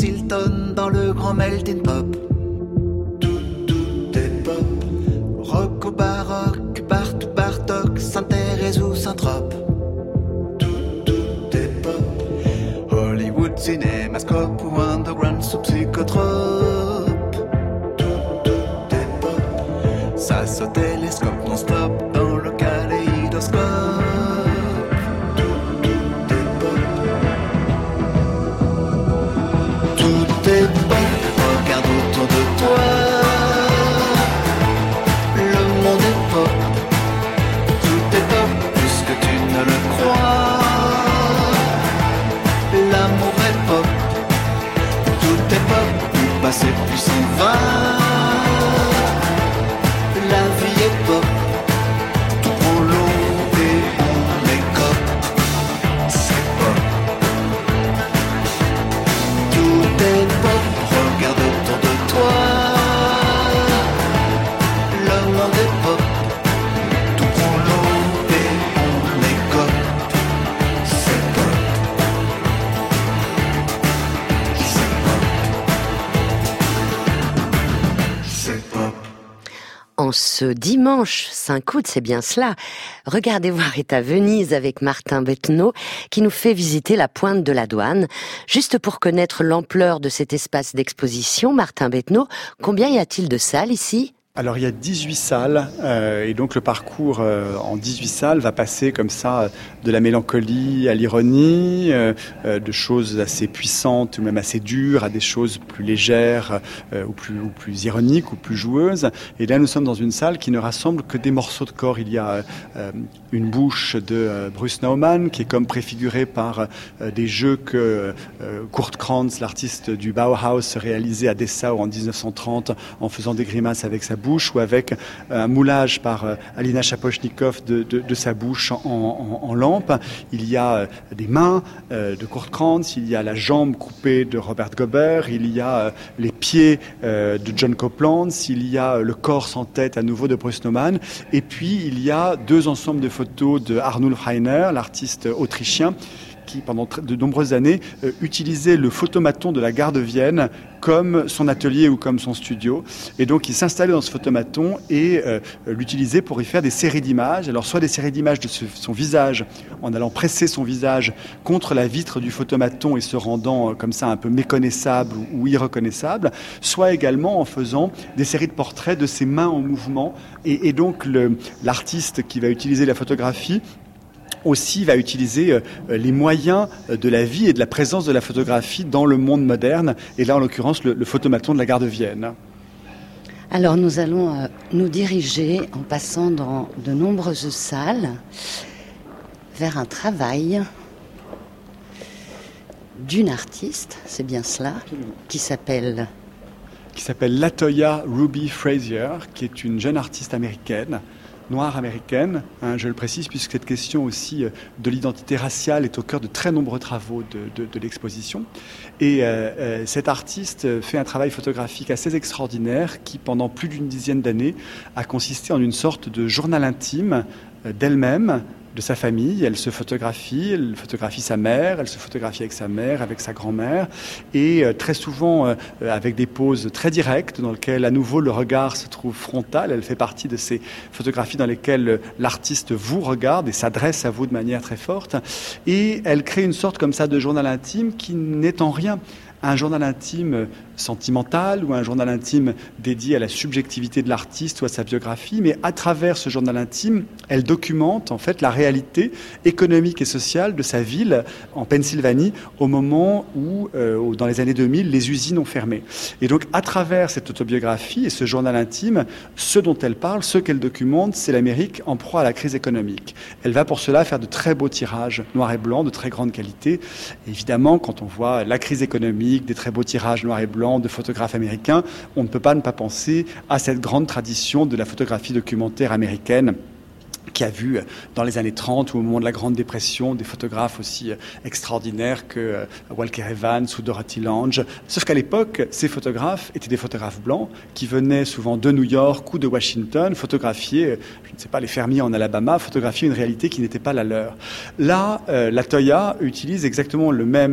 [SPEAKER 8] Hilton dans le grand melting pot. Tout, tout est pop. Rock au baroque, Bartou, Bartok, Sainte-Thérèse ou Saint-Trope. Tout, tout est pop. Hollywood, cinémascope ou underground sous psychotrope. Tout, tout est pop. Ça saute télescope non-stop dans le kaléidoscope. Tout est pop, regarde autour de toi. Le monde est pop. Tout est pop, puisque tu ne le crois. L'amour est pop. Tout est pop, plus passé, plus s'en va. La vie est pop. Tout prend l'eau et on l'écope. C'est pop. Tout est pop, regarde autour de toi. Le monde est pop. Tout prend l'eau et on l'écope. C'est pop. C'est pop. C'est pop.
[SPEAKER 2] En ce dimanche cinq août, c'est bien cela, Regardez voir est à Venise avec Martin Bettenot qui nous fait visiter la pointe de la Douane. Juste pour connaître l'ampleur de cet espace d'exposition, Martin Bettenot, combien y a-t-il de salles ici ?
[SPEAKER 4] Alors il y a dix-huit salles euh, et donc le parcours euh, en dix-huit salles va passer comme ça de la mélancolie à l'ironie, euh, euh, de choses assez puissantes ou même assez dures à des choses plus légères euh, ou, plus, ou plus ironiques ou plus joueuses. Et là nous sommes dans une salle qui ne rassemble que des morceaux de corps. Il y a euh, une bouche de euh, Bruce Nauman qui est comme préfigurée par euh, des jeux que euh, Kurt Kranz, l'artiste du Bauhaus, réalisait à Dessau en dix-neuf cent trente en faisant des grimaces avec sa bouche ou avec un moulage par Alina Shaposhnikov de, de, de sa bouche en, en, en lampe. Il y a des mains de Kurt Kranz, il y a la jambe coupée de Robert Gobert, il y a les pieds de John Copeland, il y a le corps sans tête à nouveau de Bruce Nauman, et puis il y a deux ensembles de photos de Arnulf Rainer, l'artiste autrichien, qui, pendant de nombreuses années, euh, utilisait le photomaton de la gare de Vienne comme son atelier ou comme son studio. Et donc, il s'installait dans ce photomaton et euh, l'utilisait pour y faire des séries d'images. Alors, soit des séries d'images de ce, son visage, en allant presser son visage contre la vitre du photomaton et se rendant euh, comme ça un peu méconnaissable ou, ou irreconnaissable, soit également en faisant des séries de portraits de ses mains en mouvement. Et, et donc, le, l'artiste qui va utiliser la photographie aussi va utiliser euh, les moyens de la vie et de la présence de la photographie dans le monde moderne, et là en l'occurrence le, le photomaton de la gare de Vienne.
[SPEAKER 7] Alors nous allons euh, nous diriger en passant dans de nombreuses salles vers un travail d'une artiste, c'est bien cela, qui s'appelle...
[SPEAKER 4] qui s'appelle Latoya Ruby Frazier, qui est une jeune artiste américaine, noire américaine, hein, je le précise, puisque cette question aussi de l'identité raciale est au cœur de très nombreux travaux de, de, de l'exposition. Et euh, euh, cette artiste fait un travail photographique assez extraordinaire qui, pendant plus d'une dizaine d'années, a consisté en une sorte de journal intime euh, d'elle-même, de sa famille. Elle se photographie, elle photographie sa mère, elle se photographie avec sa mère, avec sa grand-mère, et euh, très souvent euh, avec des poses très directes dans lesquelles à nouveau le regard se trouve frontal. Elle fait partie de ces photographies dans lesquelles euh, l'artiste vous regarde et s'adresse à vous de manière très forte. Et elle crée une sorte comme ça de journal intime qui n'est en rien un journal intime sentimental ou un journal intime dédié à la subjectivité de l'artiste ou à sa biographie, mais à travers ce journal intime, elle documente en fait la réalité économique et sociale de sa ville en Pennsylvanie au moment où, euh, dans les années deux mille, les usines ont fermé. Et donc, à travers cette autobiographie et ce journal intime, ce dont elle parle, ce qu'elle documente, c'est l'Amérique en proie à la crise économique. Elle va pour cela faire de très beaux tirages noirs et blancs de très grande qualité. Et évidemment, quand on voit la crise économique, des très beaux tirages noirs et blancs de photographes américains, on ne peut pas ne pas penser à cette grande tradition de la photographie documentaire américaine qui a vu dans les années trente ou au moment de la Grande Dépression des photographes aussi extraordinaires que Walker Evans ou Dorothy Lange. Sauf qu'à l'époque, ces photographes étaient des photographes blancs qui venaient souvent de New York ou de Washington photographier, je ne sais pas, les fermiers en Alabama, photographier une réalité qui n'était pas la leur. Là, euh, Latoya utilise exactement le même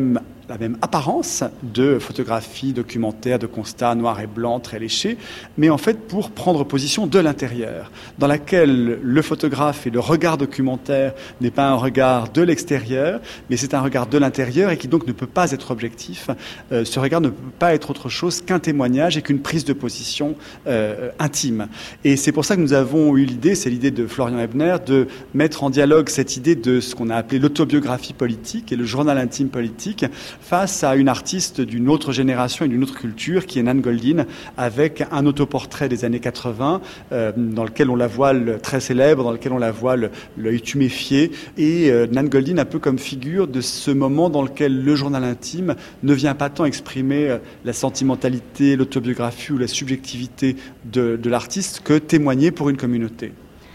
[SPEAKER 4] la même apparence de photographie, documentaire, de constat noir et blanc, très léché, mais en fait pour prendre position de l'intérieur, dans laquelle le photographe et le regard documentaire n'est pas un regard de l'extérieur, mais c'est un regard de l'intérieur et qui donc ne peut pas être objectif. Euh, ce regard ne peut pas être autre chose qu'un témoignage et qu'une prise de position euh, intime. Et c'est pour ça que nous avons eu l'idée, c'est l'idée de Florian Ebner, de mettre en dialogue cette idée de ce qu'on a appelé l'autobiographie politique et le journal intime politique face à une artiste d'une autre génération et d'une autre culture qui est Nan Goldin, avec un autoportrait des années quatre-vingts euh, dans lequel on la voit le, très célèbre, dans lequel on la voit le, l'œil tuméfié, et euh, Nan Goldin un peu comme figure de ce moment dans lequel le journal intime ne vient pas tant exprimer euh, la sentimentalité, l'autobiographie ou la subjectivité de, de l'artiste que témoigner pour une communauté.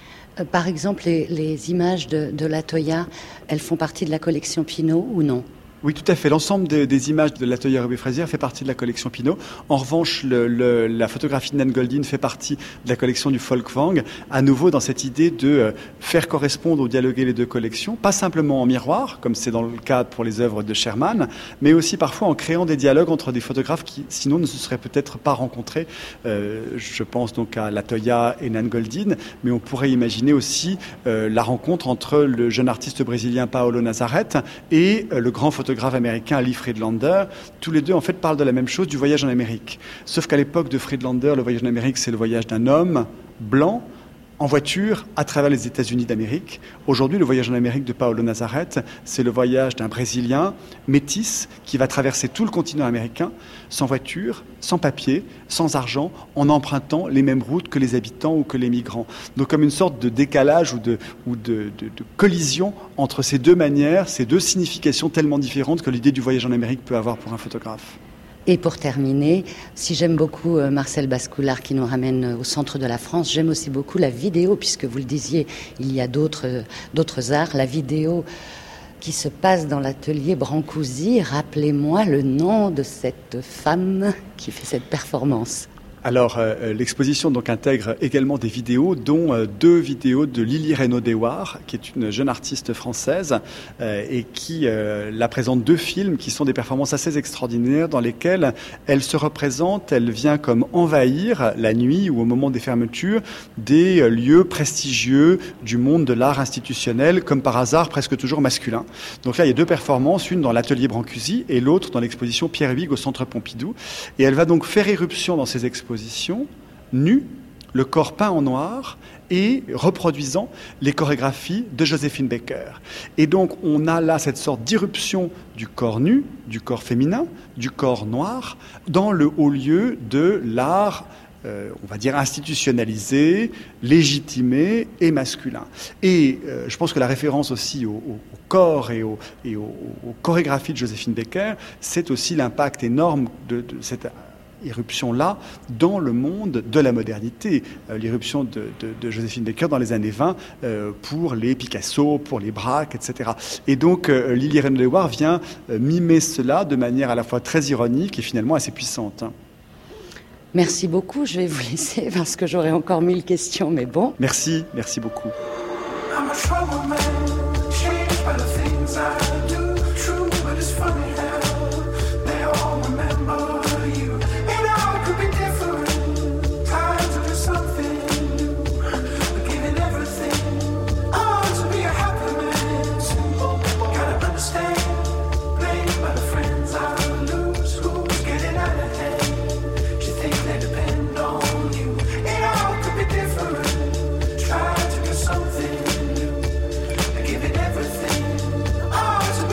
[SPEAKER 7] Par exemple, les, les images de, de La Toya, elles font partie de la collection Pinault ou non ?
[SPEAKER 4] Oui, tout à fait. L'ensemble des, des images de l'atelier Robé-Fraisière fait partie de la collection Pinault. En revanche, le, le, la photographie de Nan Goldin fait partie de la collection du Folkwang, à nouveau dans cette idée de euh, faire correspondre ou dialoguer les deux collections, pas simplement en miroir, comme c'est dans le cas pour les œuvres de Sherman, mais aussi parfois en créant des dialogues entre des photographes qui, sinon, ne se seraient peut-être pas rencontrés. Euh, je pense donc à La Toya et Nan Goldin, mais on pourrait imaginer aussi euh, la rencontre entre le jeune artiste brésilien Paolo Nazareth et euh, le grand photographe photographe américain Lee Friedlander. Tous les deux, en fait, parlent de la même chose, du voyage en Amérique. Sauf qu'à l'époque de Friedlander, le voyage en Amérique, c'est le voyage d'un homme blanc en voiture à travers les États-Unis d'Amérique. Aujourd'hui, le voyage en Amérique de Paolo Nazareth, c'est le voyage d'un Brésilien métis qui va traverser tout le continent américain sans voiture, sans papier, sans argent, en empruntant les mêmes routes que les habitants ou que les migrants. Donc comme une sorte de décalage ou de, ou de, de, de collision entre ces deux manières, ces deux significations tellement différentes que l'idée du voyage en Amérique peut avoir pour un photographe.
[SPEAKER 7] Et pour terminer, si j'aime beaucoup Marcel Bascoulard qui nous ramène au centre de la France, j'aime aussi beaucoup la vidéo, puisque vous le disiez, il y a d'autres, d'autres arts. La vidéo qui se passe dans l'atelier Brancusi, rappelez-moi le nom de cette femme qui fait cette performance.
[SPEAKER 4] Alors, euh, l'exposition donc intègre également des vidéos, dont euh, deux vidéos de Lily Reynaud-Deswar, qui est une jeune artiste française euh, et qui euh, la présente deux films qui sont des performances assez extraordinaires dans lesquelles elle se représente, elle vient comme envahir la nuit ou au moment des fermetures des euh, lieux prestigieux du monde de l'art institutionnel, comme par hasard presque toujours masculin. Donc là, il y a deux performances, une dans l'atelier Brancusi et l'autre dans l'exposition Pierre Huyghe au Centre Pompidou. Et elle va donc faire éruption dans ces expositions nue, le corps peint en noir et reproduisant les chorégraphies de Joséphine Baker. Et donc on a là cette sorte d'irruption du corps nu, du corps féminin, du corps noir, dans le haut lieu de l'art, euh, on va dire institutionnalisé, légitimé et masculin. Et euh, je pense que la référence aussi au, au, au corps et, au, et aux, aux chorégraphies de Joséphine Baker, c'est aussi l'impact énorme de, de cette irruption-là dans le monde de la modernité. Euh, l'irruption de, de, de Joséphine Baker dans les années vingt euh, pour les Picasso, pour les Braque, et cetera. Et donc euh, Lily Reynaud-Deswar vient euh, mimer cela de manière à la fois très ironique et finalement assez puissante.
[SPEAKER 7] Merci beaucoup. Je vais vous laisser parce que j'aurai encore mille questions, mais bon.
[SPEAKER 4] Merci, merci beaucoup.
[SPEAKER 8] I'm a trouble man, changed by the things I do. True, but it's funny how they all remember you. And I could be different, trying to do something new, but giving everything. I want to be a happy man, so gotta understand. Blamed by the friends I lose, who's getting out of hand. She thinks they depend on you. And I could be different, trying to do something. Giving everything, oh,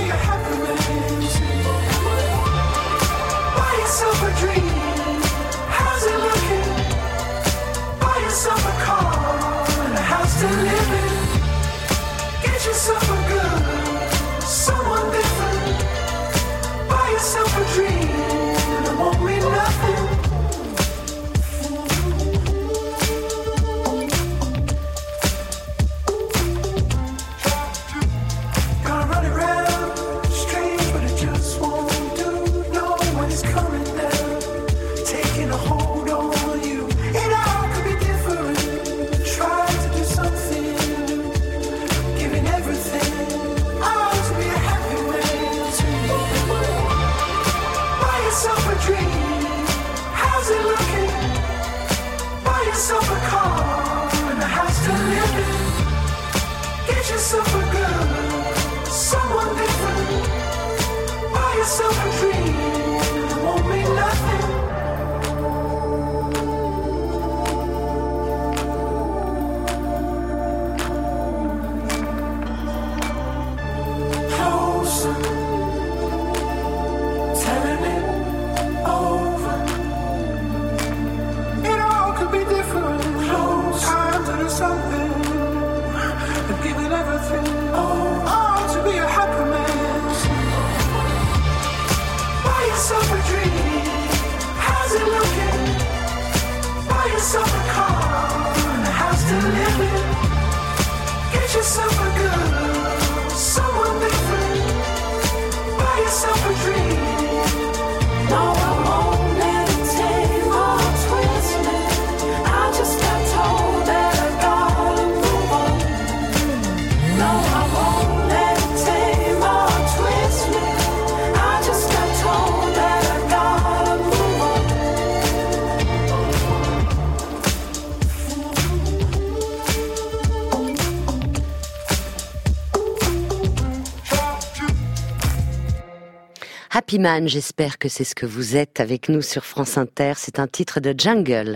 [SPEAKER 2] Happy Man, j'espère que c'est ce que vous êtes avec nous sur France Inter. C'est un titre de Jungle.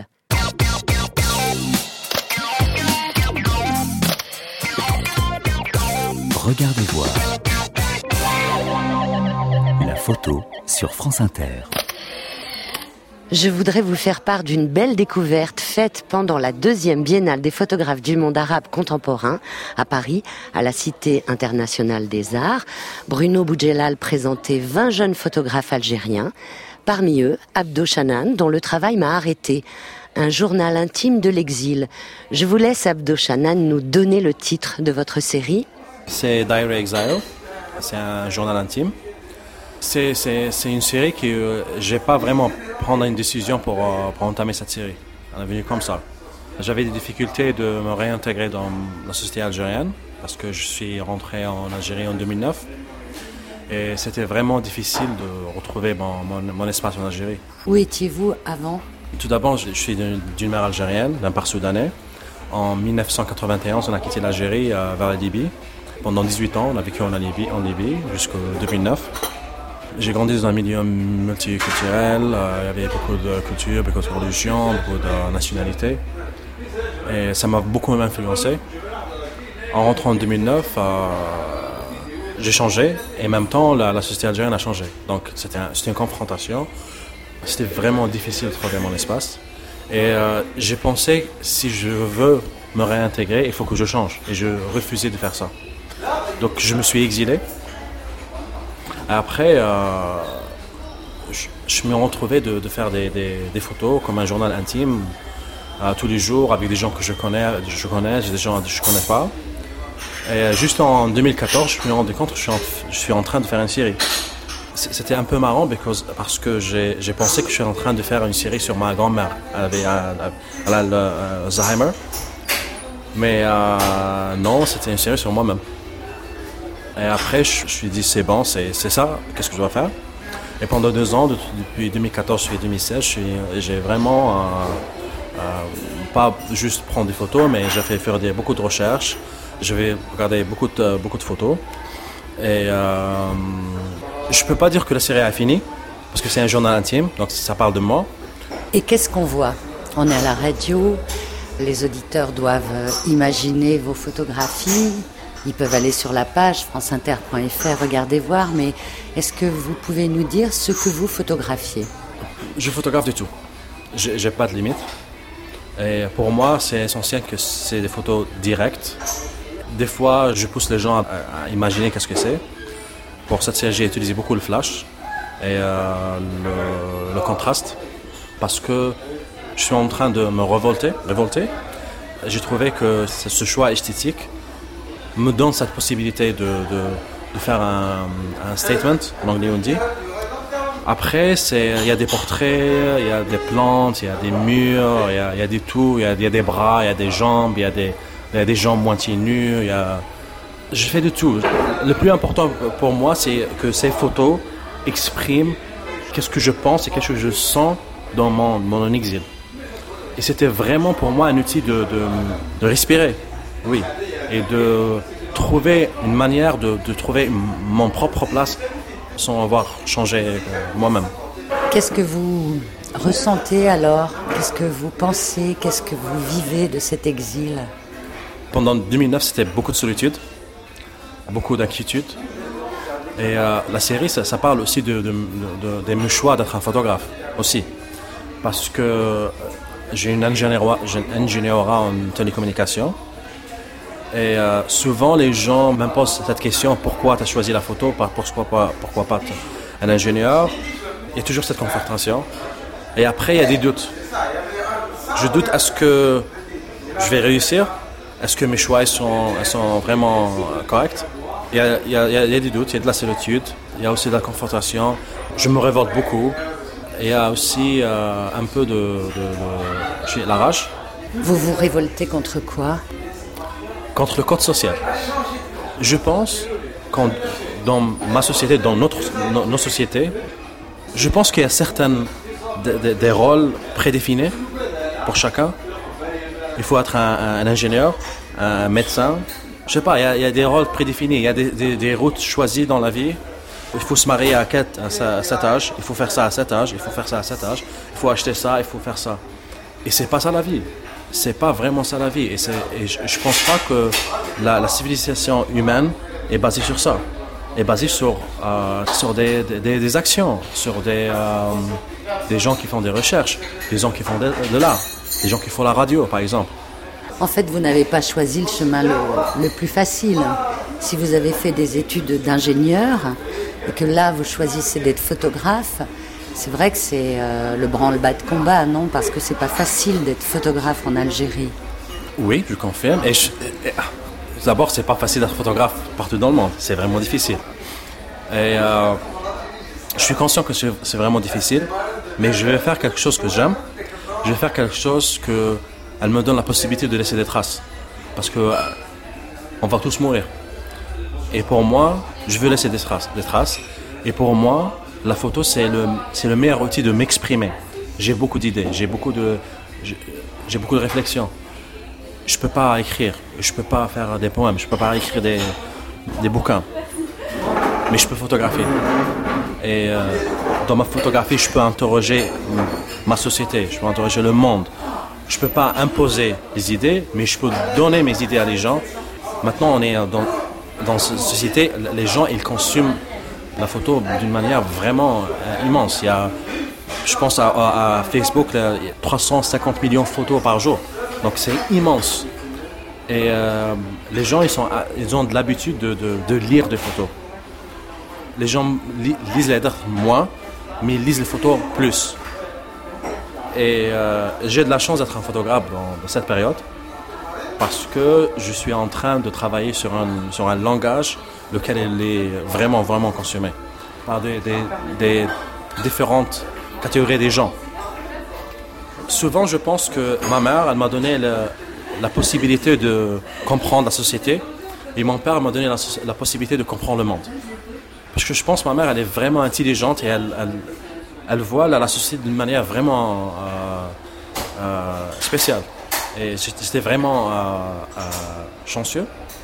[SPEAKER 1] Regardez voir. La photo sur France Inter.
[SPEAKER 2] Je voudrais vous faire part d'une belle découverte faite pendant la deuxième biennale des photographes du monde arabe contemporain à Paris, à la Cité internationale des arts. Bruno Boudjelal présentait vingt jeunes photographes algériens. Parmi eux, Abdo Chanan, dont le travail m'a arrêté. Un journal intime de l'exil. Je vous laisse, Abdo Chanan, nous donner le titre de votre série.
[SPEAKER 9] C'est Diary Exile. C'est un journal intime. C'est, c'est, c'est une série que euh, j'ai pas vraiment prendre une décision pour, euh, pour entamer cette série. Elle est venue comme ça. J'avais des difficultés de me réintégrer dans la société algérienne parce que je suis rentré en Algérie en deux mille neuf et c'était vraiment difficile de retrouver mon, mon, mon espace en Algérie.
[SPEAKER 7] Où étiez-vous avant ?
[SPEAKER 9] Tout d'abord, je, je suis d'une, d'une mère algérienne, d'un père soudanais. En dix-neuf cent quatre-vingt-onze, on a quitté l'Algérie euh, vers la Libye. Pendant dix-huit ans, on a vécu en Libye, en Libye jusqu'en deux mille neuf. J'ai grandi dans un milieu multiculturel, euh, il y avait beaucoup de cultures, beaucoup de religions, beaucoup de nationalités. Et ça m'a beaucoup influencé. En rentrant en deux mille neuf, euh, j'ai changé et en même temps, la, la société algérienne a changé. Donc c'était, un, c'était une confrontation. C'était vraiment difficile de trouver mon espace. Et euh, j'ai pensé, si je veux me réintégrer, il faut que je change. Et je refusais de faire ça. Donc je me suis exilé. Après, euh, je, je me retrouvais de, de faire des, des, des photos comme un journal intime euh, tous les jours avec des gens que je connais, je connais, des gens que je ne connais pas. Et juste en deux mille quatorze, je me suis rendu compte que je suis en, je suis en train de faire une série. C'était un peu marrant because, parce que j'ai, j'ai pensé que je suis en train de faire une série sur ma grand-mère. Elle avait elle a l'Alzheimer. Mais euh, non, c'était une série sur moi-même. Et après, je me suis dit, c'est bon, c'est, c'est ça, qu'est-ce que je dois faire? Et pendant deux ans, de, depuis deux mille quatorze jusqu'à deux mille seize, je suis, j'ai vraiment, euh, euh, pas juste prendre des photos, mais j'ai fait faire des, beaucoup de recherches. Je vais regarder beaucoup de, beaucoup de photos. Et euh, je ne peux pas dire que la série a fini, parce que c'est un journal intime, donc ça parle de moi.
[SPEAKER 7] Et qu'est-ce qu'on voit? On est à la radio, les auditeurs doivent imaginer vos photographies. Ils peuvent aller sur la page franceinter point f r, regarder voir, mais est-ce que vous pouvez nous dire ce que vous photographiez?
[SPEAKER 9] Je photographe du tout. J'ai, j'ai pas de limite. Et pour moi, c'est essentiel que c'est des photos directes. Des fois, je pousse les gens à, à imaginer qu'est-ce que c'est. Pour cette série, j'ai utilisé beaucoup le flash et euh, le, le contraste parce que je suis en train de me révolter. révolter. J'ai trouvé que ce choix esthétique me donne cette possibilité de, de, de faire un, un statement, en anglais on dit. Après, il y a des portraits, il y a des plantes, il y a des murs, il y a, y a des tout, il y a, y a des bras, il y a des jambes, il y a des, y a des jambes moitié nues. Y a... Je fais de tout. Le plus important pour moi, c'est que ces photos expriment qu'est-ce que je pense et qu'est-ce que je sens dans mon, mon exil. Et c'était vraiment pour moi un outil de, de, de respirer, oui. Et de trouver une manière de, de trouver mon propre place sans avoir changé moi-même.
[SPEAKER 7] Qu'est-ce que vous ressentez alors? Qu'est-ce que vous pensez? Qu'est-ce que vous vivez de cet exil?
[SPEAKER 9] Pendant deux mille neuf, c'était beaucoup de solitude, beaucoup d'inquiétude. Et euh, la série, ça, ça parle aussi de, de, de, de mes choix d'être un photographe aussi. Parce que j'ai une ingénierie, j'ai une ingénierie en télécommunication. Et euh, souvent, les gens me posent cette question, pourquoi tu as choisi la photo, pourquoi pas, pourquoi pas un ingénieur? Il y a toujours cette confrontation. Et après, il y a des doutes. Je doute, est-ce que je vais réussir? Est-ce que mes choix sont, sont vraiment corrects? Il y, a, il, y a, il y a des doutes, il y a de la solitude, il y a aussi de la confrontation. Je me révolte beaucoup. Et il y a aussi euh, un peu de, de, de, de la rage.
[SPEAKER 7] Vous vous révoltez contre quoi?
[SPEAKER 9] Contre le code social. Je pense que dans ma société, dans notre, nos, nos sociétés, je pense qu'il y a certains de, de, des rôles prédéfinis pour chacun. Il faut être un, un ingénieur, un médecin. Je sais pas, il y a, il y a des rôles prédéfinis, il y a des, des, des routes choisies dans la vie. il faut se marier à, quel- à sa- à cet âge, il faut faire ça à cet âge, il faut faire ça à cet âge, il faut acheter ça, il faut faire ça. Et c'est pas ça la vie. C'est pas vraiment ça la vie. Et, c'est, et je, je pense pas que la, la civilisation humaine est basée sur ça. Est basée sur, euh, sur des, des, des actions, sur des, euh, des gens qui font des recherches, des gens qui font de, de l'art, des gens qui font la radio, par exemple.
[SPEAKER 7] En fait, vous n'avez pas choisi le chemin le, le plus facile. Si vous avez fait des études d'ingénieur et que là, vous choisissez d'être photographe, c'est vrai que c'est euh, le branle-bas de combat, non? Parce que c'est pas facile d'être photographe en Algérie.
[SPEAKER 9] Oui, je confirme. Et je, et, et, d'abord, c'est pas facile d'être photographe partout dans le monde. C'est vraiment difficile. Et euh, je suis conscient que c'est, c'est vraiment difficile, mais je vais faire quelque chose que j'aime. Je vais faire quelque chose que elle me donne la possibilité de laisser des traces. Parce que euh, on va tous mourir. Et pour moi, je veux laisser des traces. Des traces. Et pour moi, la photo, c'est le, c'est le meilleur outil de m'exprimer. J'ai beaucoup d'idées, j'ai beaucoup de, j'ai, j'ai beaucoup de réflexions. Je peux pas écrire, je peux pas faire des poèmes, je peux pas écrire des, des bouquins. Mais je peux photographier. Et euh, dans ma photographie, je peux interroger ma société, je peux interroger le monde. Je peux pas imposer des idées, mais je peux donner mes idées à les gens. Maintenant, on est dans, dans cette société, les gens, ils consument la photo d'une manière vraiment euh, immense. Il y a, je pense à, à, à Facebook, là, il y a trois cent cinquante millions de photos par jour. Donc c'est immense. Et euh, les gens, ils, sont, ils ont de l'habitude de, de, de lire des photos. Les gens li, lisent les lettres moins, mais ils lisent les photos plus. Et euh, j'ai de la chance d'être un photographe dans, dans cette période parce que je suis en train de travailler sur un, sur un langage lequel elle est vraiment, vraiment consommé par des, des, des différentes catégories des gens. Souvent, je pense que ma mère, elle m'a donné le, la possibilité de comprendre la société et mon père m'a donné la, la possibilité de comprendre le monde. Parce que je pense que ma mère, elle est vraiment intelligente et elle, elle, elle voit la, la société d'une manière vraiment euh, euh, spéciale. Et j'étais vraiment euh, euh, chanceux.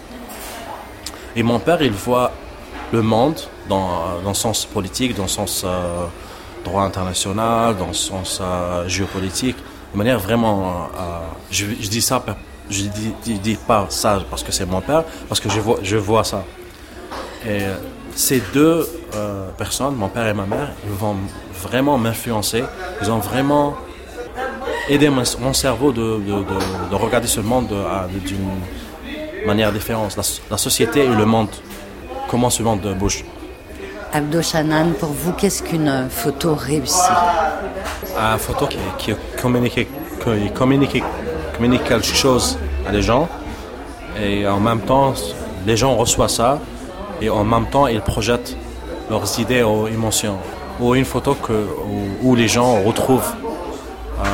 [SPEAKER 9] Et mon père, il voit le monde dans, dans le sens politique, dans le sens euh, droit international, dans le sens euh, géopolitique, de manière vraiment... Euh, je, je dis ça, je dis, dis, dis pas ça parce que c'est mon père, parce que je vois, je vois ça. Et ces deux euh, personnes, mon père et ma mère, ils vont vraiment m'influencer. Ils ont vraiment aidé mon, mon cerveau de, de, de, de regarder ce monde de, de, d'une manière différente. La, la société et le monde, comment ce monde bouge.
[SPEAKER 7] Abdo Chanan, pour vous, qu'est-ce qu'une photo réussie?
[SPEAKER 9] Une photo qui, qui, communique, qui communique, communique quelque chose à les gens et en même temps, les gens reçoivent ça et en même temps, ils projettent leurs idées ou émotions. Ou une photo que, où, où les gens retrouvent euh,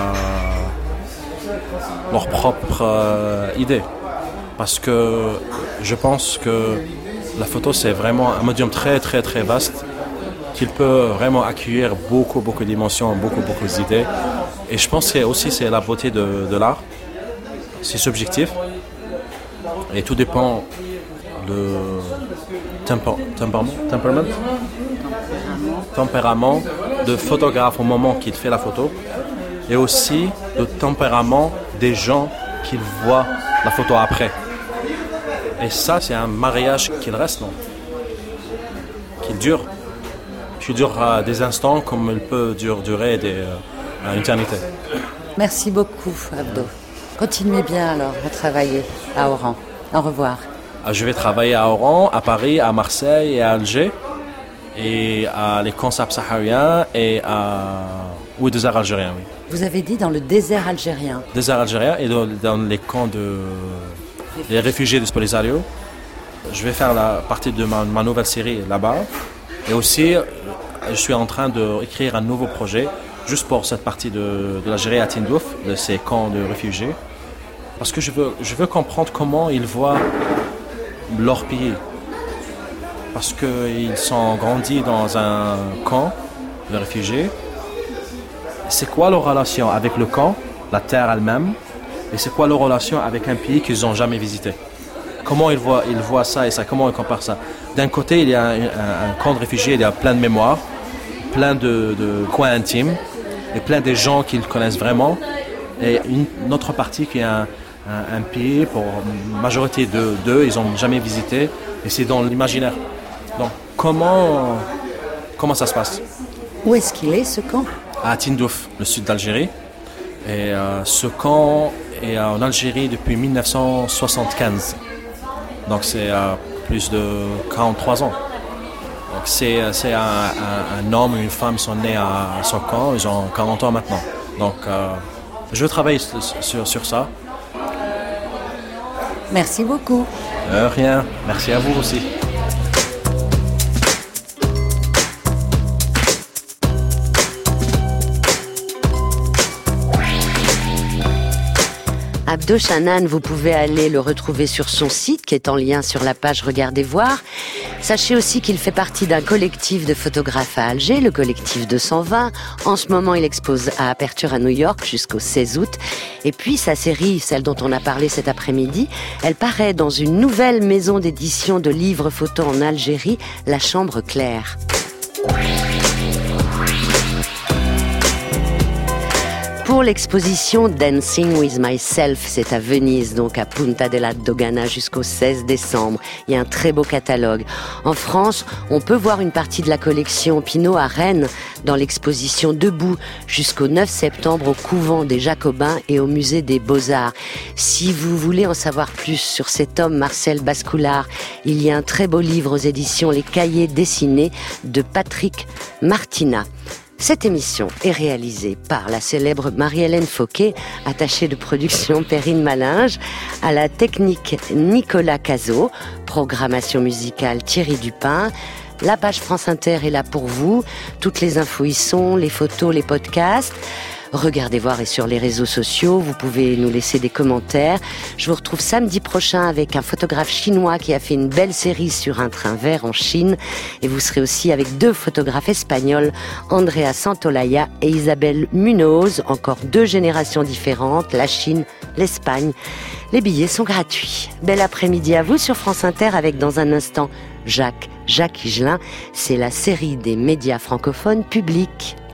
[SPEAKER 9] leurs propres euh, idées. Parce que je pense que la photo, c'est vraiment un médium très, très, très vaste qu'il peut vraiment accueillir beaucoup, beaucoup d'émotions, beaucoup, beaucoup d'idées. Et je pense que aussi, c'est la beauté de, de l'art. C'est subjectif. Et tout dépend de temper, temperament, temperament, tempérament de photographe au moment qu'il fait la photo. Et aussi le tempérament des gens qui voient la photo après. Et ça, c'est un mariage qui reste, non? Qui dure. Qui dure euh, des instants comme il peut dur, durer des, euh, une éternité.
[SPEAKER 7] Merci beaucoup, Abdo. Continuez bien alors à travailler à Oran. Au revoir.
[SPEAKER 9] Je vais travailler à Oran, à Paris, à Marseille et à Alger. Et à les camps subsahariens et à... Oui, désert algérien, oui.
[SPEAKER 7] Vous avez dit dans le désert algérien.
[SPEAKER 9] Désert algérien et dans, dans les camps de... les réfugiés de Spolisario. Je vais faire la partie de ma, ma nouvelle série là-bas. Et aussi, je suis en train d'écrire un nouveau projet juste pour cette partie de, de l'Algérie à Tindouf, de ces camps de réfugiés. Parce que je veux, je veux comprendre comment ils voient leur pays. Parce qu'ils sont grandis dans un camp de réfugiés. C'est quoi leur relation avec le camp, la terre elle-même, et c'est quoi leur relation avec un pays qu'ils n'ont jamais visité. comment ils voient, ils voient ça et ça, comment ils comparent ça. D'un côté, il y a un, un, un camp de réfugiés, il y a plein de mémoires, plein de, de coins intimes, et plein de gens qu'ils connaissent vraiment, et une, une autre partie qui est un, un, un pays, pour la majorité de, d'eux, ils n'ont jamais visité, et c'est dans l'imaginaire. Donc, comment, comment ça se passe?
[SPEAKER 7] Où est-ce qu'il est, ce camp?
[SPEAKER 9] À Tindouf, le sud d'Algérie. Et euh, ce camp est en Algérie depuis dix-neuf cent soixante-quinze. Donc c'est euh, plus de quarante-trois ans. Donc c'est, c'est un, un, un homme et une femme qui sont nés à, à ce camp, ils ont quarante ans maintenant. Donc euh, je travaille sur, sur ça.
[SPEAKER 7] Merci beaucoup.
[SPEAKER 9] Euh, rien, merci à vous aussi.
[SPEAKER 2] Abdo Chanan, vous pouvez aller le retrouver sur son site qui est en lien sur la page Regardez voir. Sachez aussi qu'il fait partie d'un collectif de photographes à Alger, le collectif deux cent vingt. En ce moment, il expose à Aperture à New York jusqu'au seize août. Et puis sa série, celle dont on a parlé cet après-midi, elle paraît dans une nouvelle maison d'édition de livres photos en Algérie, La Chambre Claire. Pour l'exposition Dancing with Myself, c'est à Venise, donc à Punta della Dogana jusqu'au seize décembre. Il y a un très beau catalogue. En France, on peut voir une partie de la collection Pinault à Rennes dans l'exposition Debout jusqu'au neuf septembre au couvent des Jacobins et au musée des Beaux-Arts. Si vous voulez en savoir plus sur cet homme, Marcel Bascoulard, il y a un très beau livre aux éditions Les Cahiers dessinés de Patrick Martina. Cette émission est réalisée par la célèbre Marie-Hélène Fauquet, attachée de production Perrine Malinge, à la technique Nicolas Cazot, programmation musicale Thierry Dupin. La page France Inter est là pour vous, toutes les infos y sont, les photos, les podcasts. Regardez voir et sur les réseaux sociaux, vous pouvez nous laisser des commentaires. Je vous retrouve samedi prochain avec un photographe chinois qui a fait une belle série sur un train vert en Chine. Et vous serez aussi avec deux photographes espagnols, Andrea Santolaya et Isabelle Munoz, encore deux générations différentes, la Chine, l'Espagne. Les billets sont gratuits. Bel après-midi à vous sur France Inter avec dans un instant Jacques, Jacques Higelin. C'est la série des médias francophones publics.